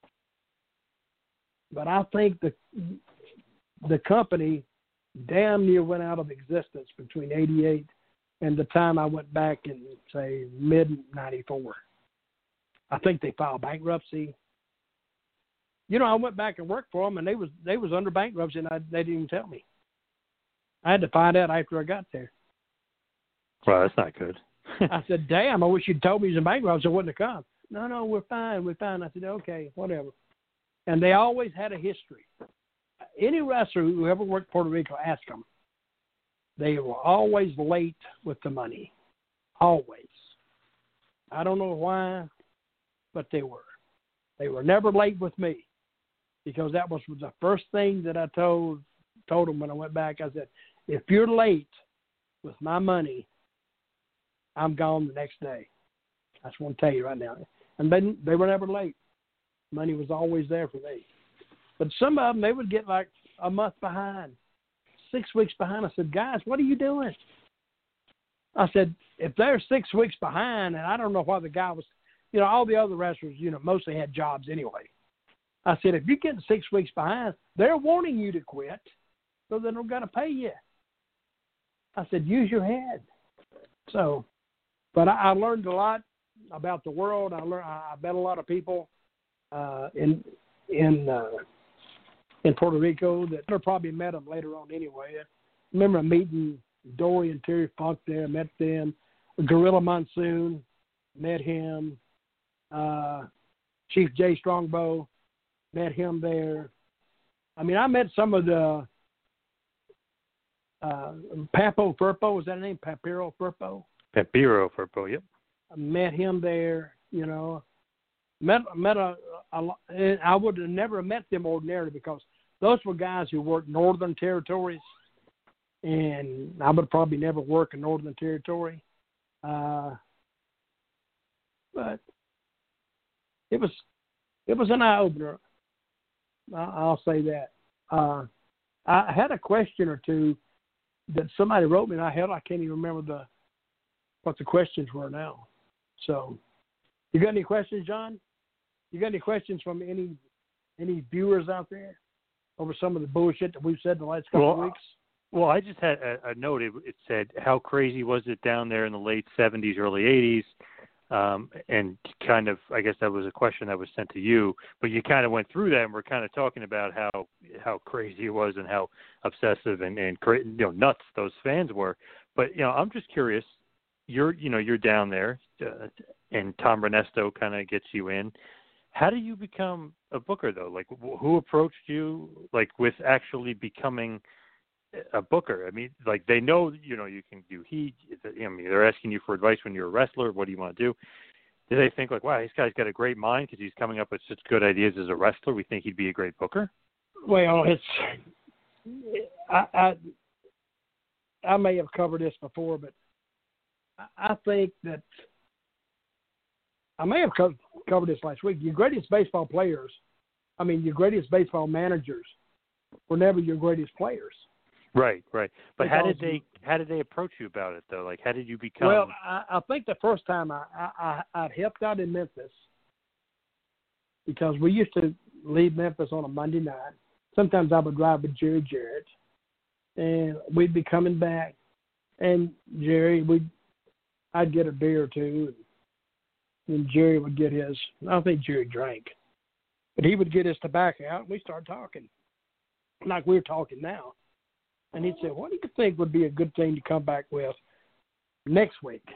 But I think the company damn near went out of existence between 88 and the time I went back in, say, mid-94. I think they filed bankruptcy. You know, I went back and worked for them, and they was under bankruptcy, and they didn't even tell me. I had to find out after I got there. Well, that's not good. I said, "Damn, I wish you'd told me he was in bankruptcy. I wouldn't have come." No, we're fine. I said, "Okay, whatever." And they always had a history. Any wrestler who ever worked Puerto Rico, ask them. They were always late with the money. Always. I don't know why, but they were. They were never late with me, because that was the first thing that I told them when I went back. I said, "If you're late with my money, I'm gone the next day." I just want to tell you right now. And they were never late. Money was always there for me. But some of them, they would get like a month behind, 6 weeks behind. I said, "Guys, what are you doing?" I said, "If they're 6 weeks behind," and I don't know why the guy was, you know, all the other wrestlers, you know, mostly had jobs anyway. I said, "If you're getting 6 weeks behind, they're wanting you to quit, so they're not going to pay you." I said, "Use your head." So, but I learned a lot about the world. I met a lot of people in Puerto Rico that I probably met them later on anyway. I remember meeting Dory and Terry Funk there, met them. Gorilla Monsoon, met him. Chief Jay Strongbow, met him there. I mean, I met some of the Papo Furpo, is that a name? Papiro Furpo? Papiro Furpo, yep. I met him there, you know. Met I would have never met them ordinarily, because those were guys who worked Northern Territories, and I would probably never work a Northern Territory. But it was an eye opener. I'll say that. I had a question or two that somebody wrote me, and I can't even remember what the questions were now. So, you got any questions, John? You got any questions from any viewers out there over some of the bullshit that we've said the last couple of weeks? Well, I just had a note. It said, how crazy was it down there in the late 70s, early 80s? And kind of, I guess that was a question that was sent to you, but you kind of went through that, and we're kind of talking about how crazy it was and how obsessive and nuts those fans were. But, I'm just curious, you're down there, and Tom Renesto kind of gets you in. How do you become a booker, though? Like, who approached you, like, with actually becoming a booker? I mean, like, they know, you can do heat. I mean, they're asking you for advice when you're a wrestler. What do you want to do? Do they think, like, wow, this guy's got a great mind because he's coming up with such good ideas as a wrestler? We think he'd be a great booker? Well, I may have covered this before, but I think that I may have covered this last week. Your greatest baseball managers were never your greatest players. Right. But how did they approach you about it, though? Like, how did you become? Well, I think the first time I helped out in Memphis, because we used to leave Memphis on a Monday night. Sometimes I would drive with Jerry Jarrett, and we'd be coming back, and Jerry, I'd get a beer or two, and Jerry would get his. I don't think Jerry drank, but he would get his tobacco out, and we started talking, like we're talking now. And he'd say, "What do you think would be a good thing to come back with next week?"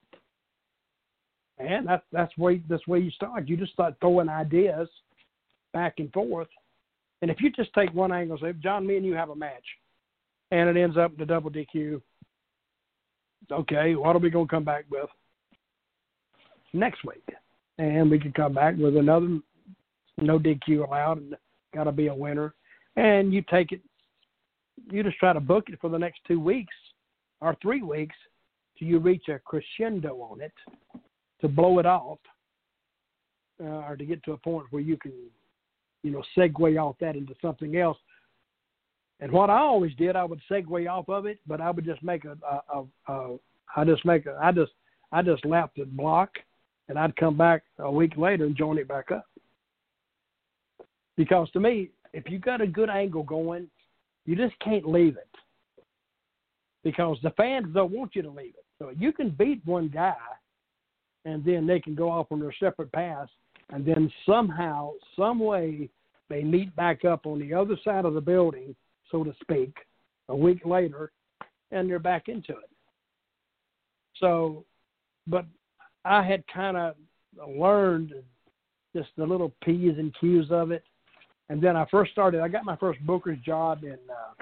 And that's where you start. You just start throwing ideas back and forth. And if you just take one angle, say, "John, me and you have a match," and it ends up in the double DQ, okay, what are we going to come back with next week? And we could come back with another no DQ allowed, and got to be a winner. And you take it, you just try to book it for the next 2 weeks or 3 weeks till you reach a crescendo on it to blow it off, or to get to a point where you can, segue off that into something else. And what I always did, I would segue off of it, but I would just make I just lapped the block, and I'd come back a week later and join it back up. Because to me, if you got a good angle going, you just can't leave it. Because the fans don't want you to leave it. So you can beat one guy, and then they can go off on their separate paths, and then somehow, some way, they meet back up on the other side of the building, so to speak, a week later, and they're back into it. So, but I had kind of learned just the little P's and Q's of it. And then I got my first booker's job in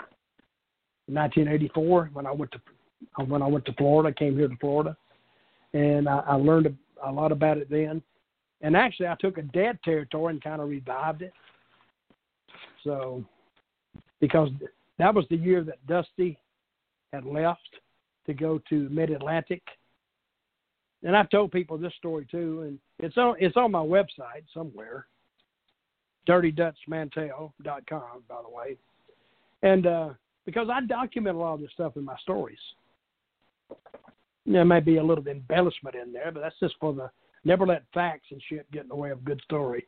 1984 when I went to Florida. I came here to Florida, and I learned a lot about it then. And actually, I took a dead territory and kind of revived it. So, because that was the year that Dusty had left to go to Mid-Atlantic. And I've told people this story too, and it's on my website somewhere, DirtyDutchMantel.com, by the way. And because I document a lot of this stuff in my stories. There may be a little embellishment in there, but that's just never let facts and shit get in the way of a good story.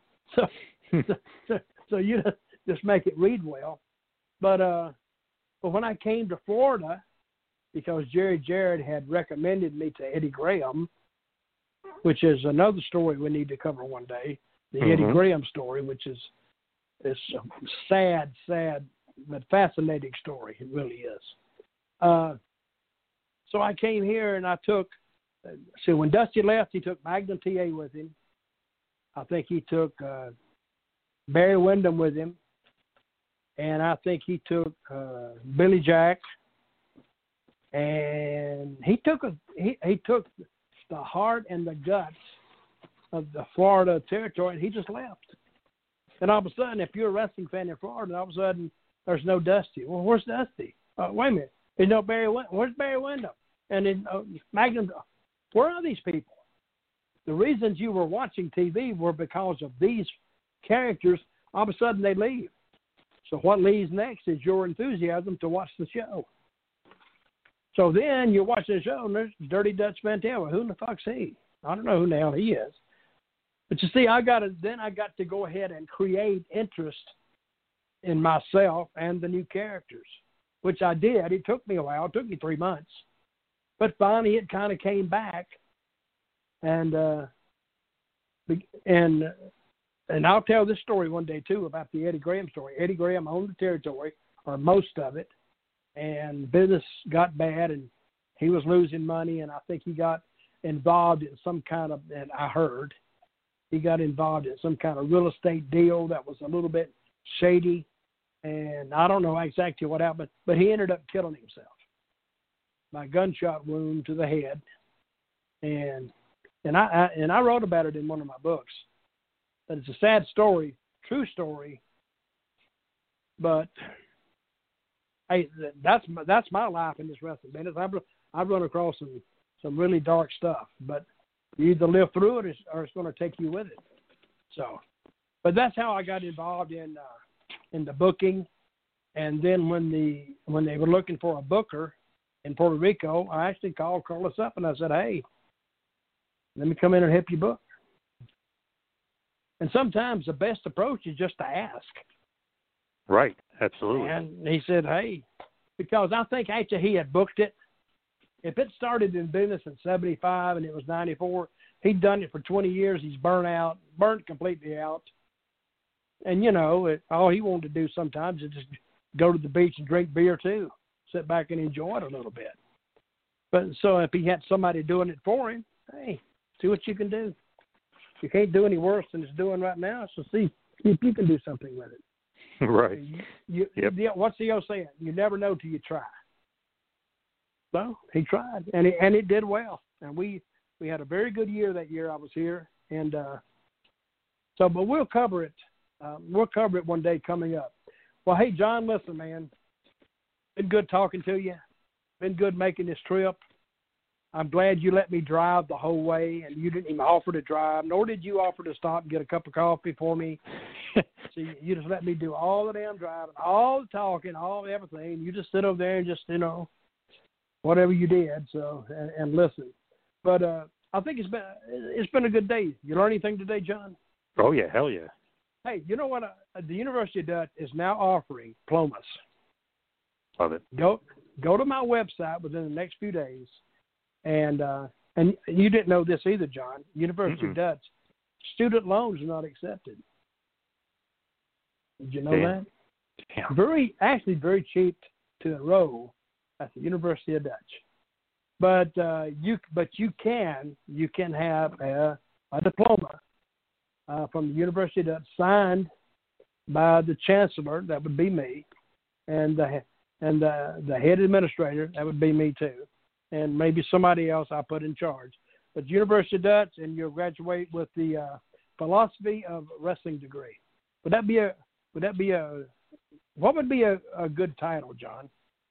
So you just make it read well. But when I came to Florida, because Jerry Jarrett had recommended me to Eddie Graham, which is another story we need to cover one day, the Eddie Graham story, which is a sad, but fascinating story. It really is. So I came here and I took, when Dusty left, he took Magnum TA with him. I think he took Barry Windham with him. And I think he took Billy Jack. And he took the heart and the guts of the Florida territory, and he just left. And all of a sudden, if you're a wrestling fan in Florida, all of a sudden there's no Dusty. Well, where's Dusty? Wait a minute, there's no Barry. Where's Barry Windham? And then Magnum. Where are these people? The reasons you were watching TV were because of these characters. All of a sudden they leave. So what leaves next is your enthusiasm to watch the show. So then you're watching the show, and there's Dirty Dutch Mantel. Who in the fuck's he? I don't know who the hell he is. But you see, I got to go ahead and create interest in myself and the new characters, which I did. It took me a while. It took me 3 months. But finally it kind of came back. And I'll tell this story one day, too, about the Eddie Graham story. Eddie Graham owned the territory, or most of it, and business got bad, and he was losing money, and I think he got involved in some kind of, and I heard, he got involved in some kind of real estate deal that was a little bit shady, and I don't know exactly what happened, but he ended up killing himself by gunshot wound to the head, and I wrote about it in one of my books. But it's a sad story, true story, but hey, that's my life in this wrestling business. I've run across some really dark stuff, but you either live through it or it's going to take you with it. So, but that's how I got involved in the booking. And then when they were looking for a booker in Puerto Rico, I actually called Carlos up and I said, "Hey, let me come in and help you book." And sometimes the best approach is just to ask. Right, absolutely. And he said, "Hey," because I think after he had booked it, if it started in business in 75 and it was 94, He'd done it for 20 years. He's burnt completely out. And, all he wanted to do sometimes is just go to the beach and drink beer too, sit back and enjoy it a little bit. But so if he had somebody doing it for him, hey, see what you can do. You can't do any worse than it's doing right now, so see if you can do something with it. Right. What's the old saying? You never know till you try. So he tried, and it did well. And we had a very good year that year I was here. And but we'll cover it. We'll cover it one day coming up. Well, hey, John, listen, man. Been good talking to you. Been good making this trip. I'm glad you let me drive the whole way, and you didn't even offer to drive, nor did you offer to stop and get a cup of coffee for me. So you just let me do all the damn driving, all the talking, all everything. You just sit over there and just, whatever you did, so and listen. But I think it's been a good day. You learn anything today, John? Oh, yeah, hell yeah. Hey, you know what? The University of Dutch is now offering diplomas. Love it. Go to my website within the next few days. And you didn't know this either, John. University of Dutch, student loans are not accepted. Did you know that? Damn. Very cheap to enroll at the University of Dutch. But you can have a diploma from the University of Dutch signed by the chancellor. That would be me, and the head administrator. That would be me too. And maybe somebody else I put in charge. But University of Dutch, and you'll graduate with the philosophy of wrestling degree. What would be a good title, John?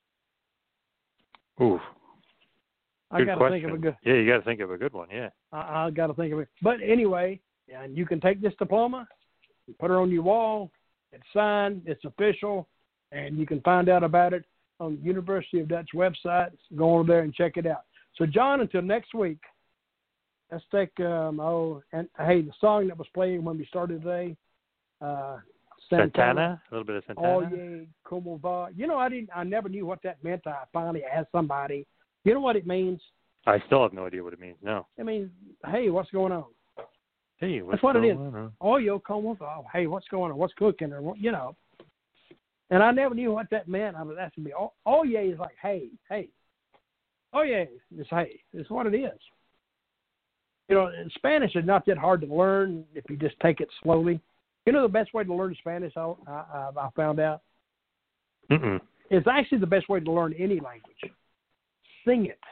Ooh. I got to think of a good. Yeah, you got to think of a good one. Yeah. I got to think of it. But anyway, and you can take this diploma, put it on your wall. It's signed. It's official, and you can find out about it on the University of Dutch website. Go over there and check it out. So, John, until next week, let's take, the song that was playing when we started today, Santana, a little bit of Santana. Oh, yeah, como va. I never knew what that meant. I finally asked somebody. You know what it means? I still have no idea what it means, no. It means, hey, what's going on? Hey, what's That's what going it is. On? Oh, yo, como va. Hey, what's going on? What's cooking? Or, And I never knew what that meant. I was asking me, oh yeah, is like, hey. Oh, yeah, it's hey. It's what it is. Spanish is not that hard to learn if you just take it slowly. The best way to learn Spanish, I found out? It's actually the best way to learn any language. Sing it.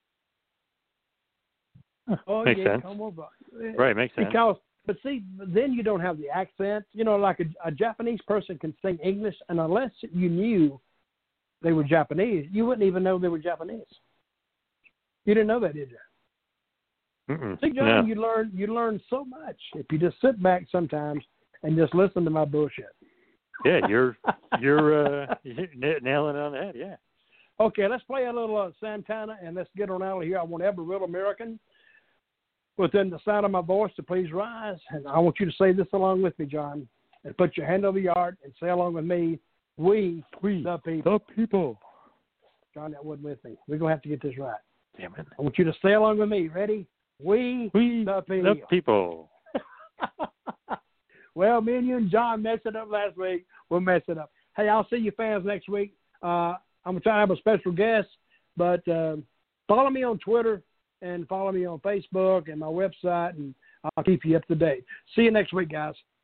Oh, makes sense. Right, makes sense. But see, then you don't have the accent. Like a Japanese person can sing English, and unless you knew they were Japanese, you wouldn't even know they were Japanese. You didn't know that, did you? See, John, no. you learn so much if you just sit back sometimes and just listen to my bullshit. Yeah, you're nailing it on the head. Yeah. Okay, let's play a little Santana, and let's get on out of here. I want every real American within the sound of my voice to please rise. And I want you to say this along with me, John, and put your hand over your heart and say along with me, we the people. The people. John, that wasn't with me. We're going to have to get this right. Damn it. I want you to say along with me. Ready? We the people. The people. Well, me and you and John messed it up last week. We'll mess it up. Hey, I'll see you fans next week. I'm going to try to have a special guest, but follow me on Twitter and follow me on Facebook and my website, and I'll keep you up to date. See you next week, guys.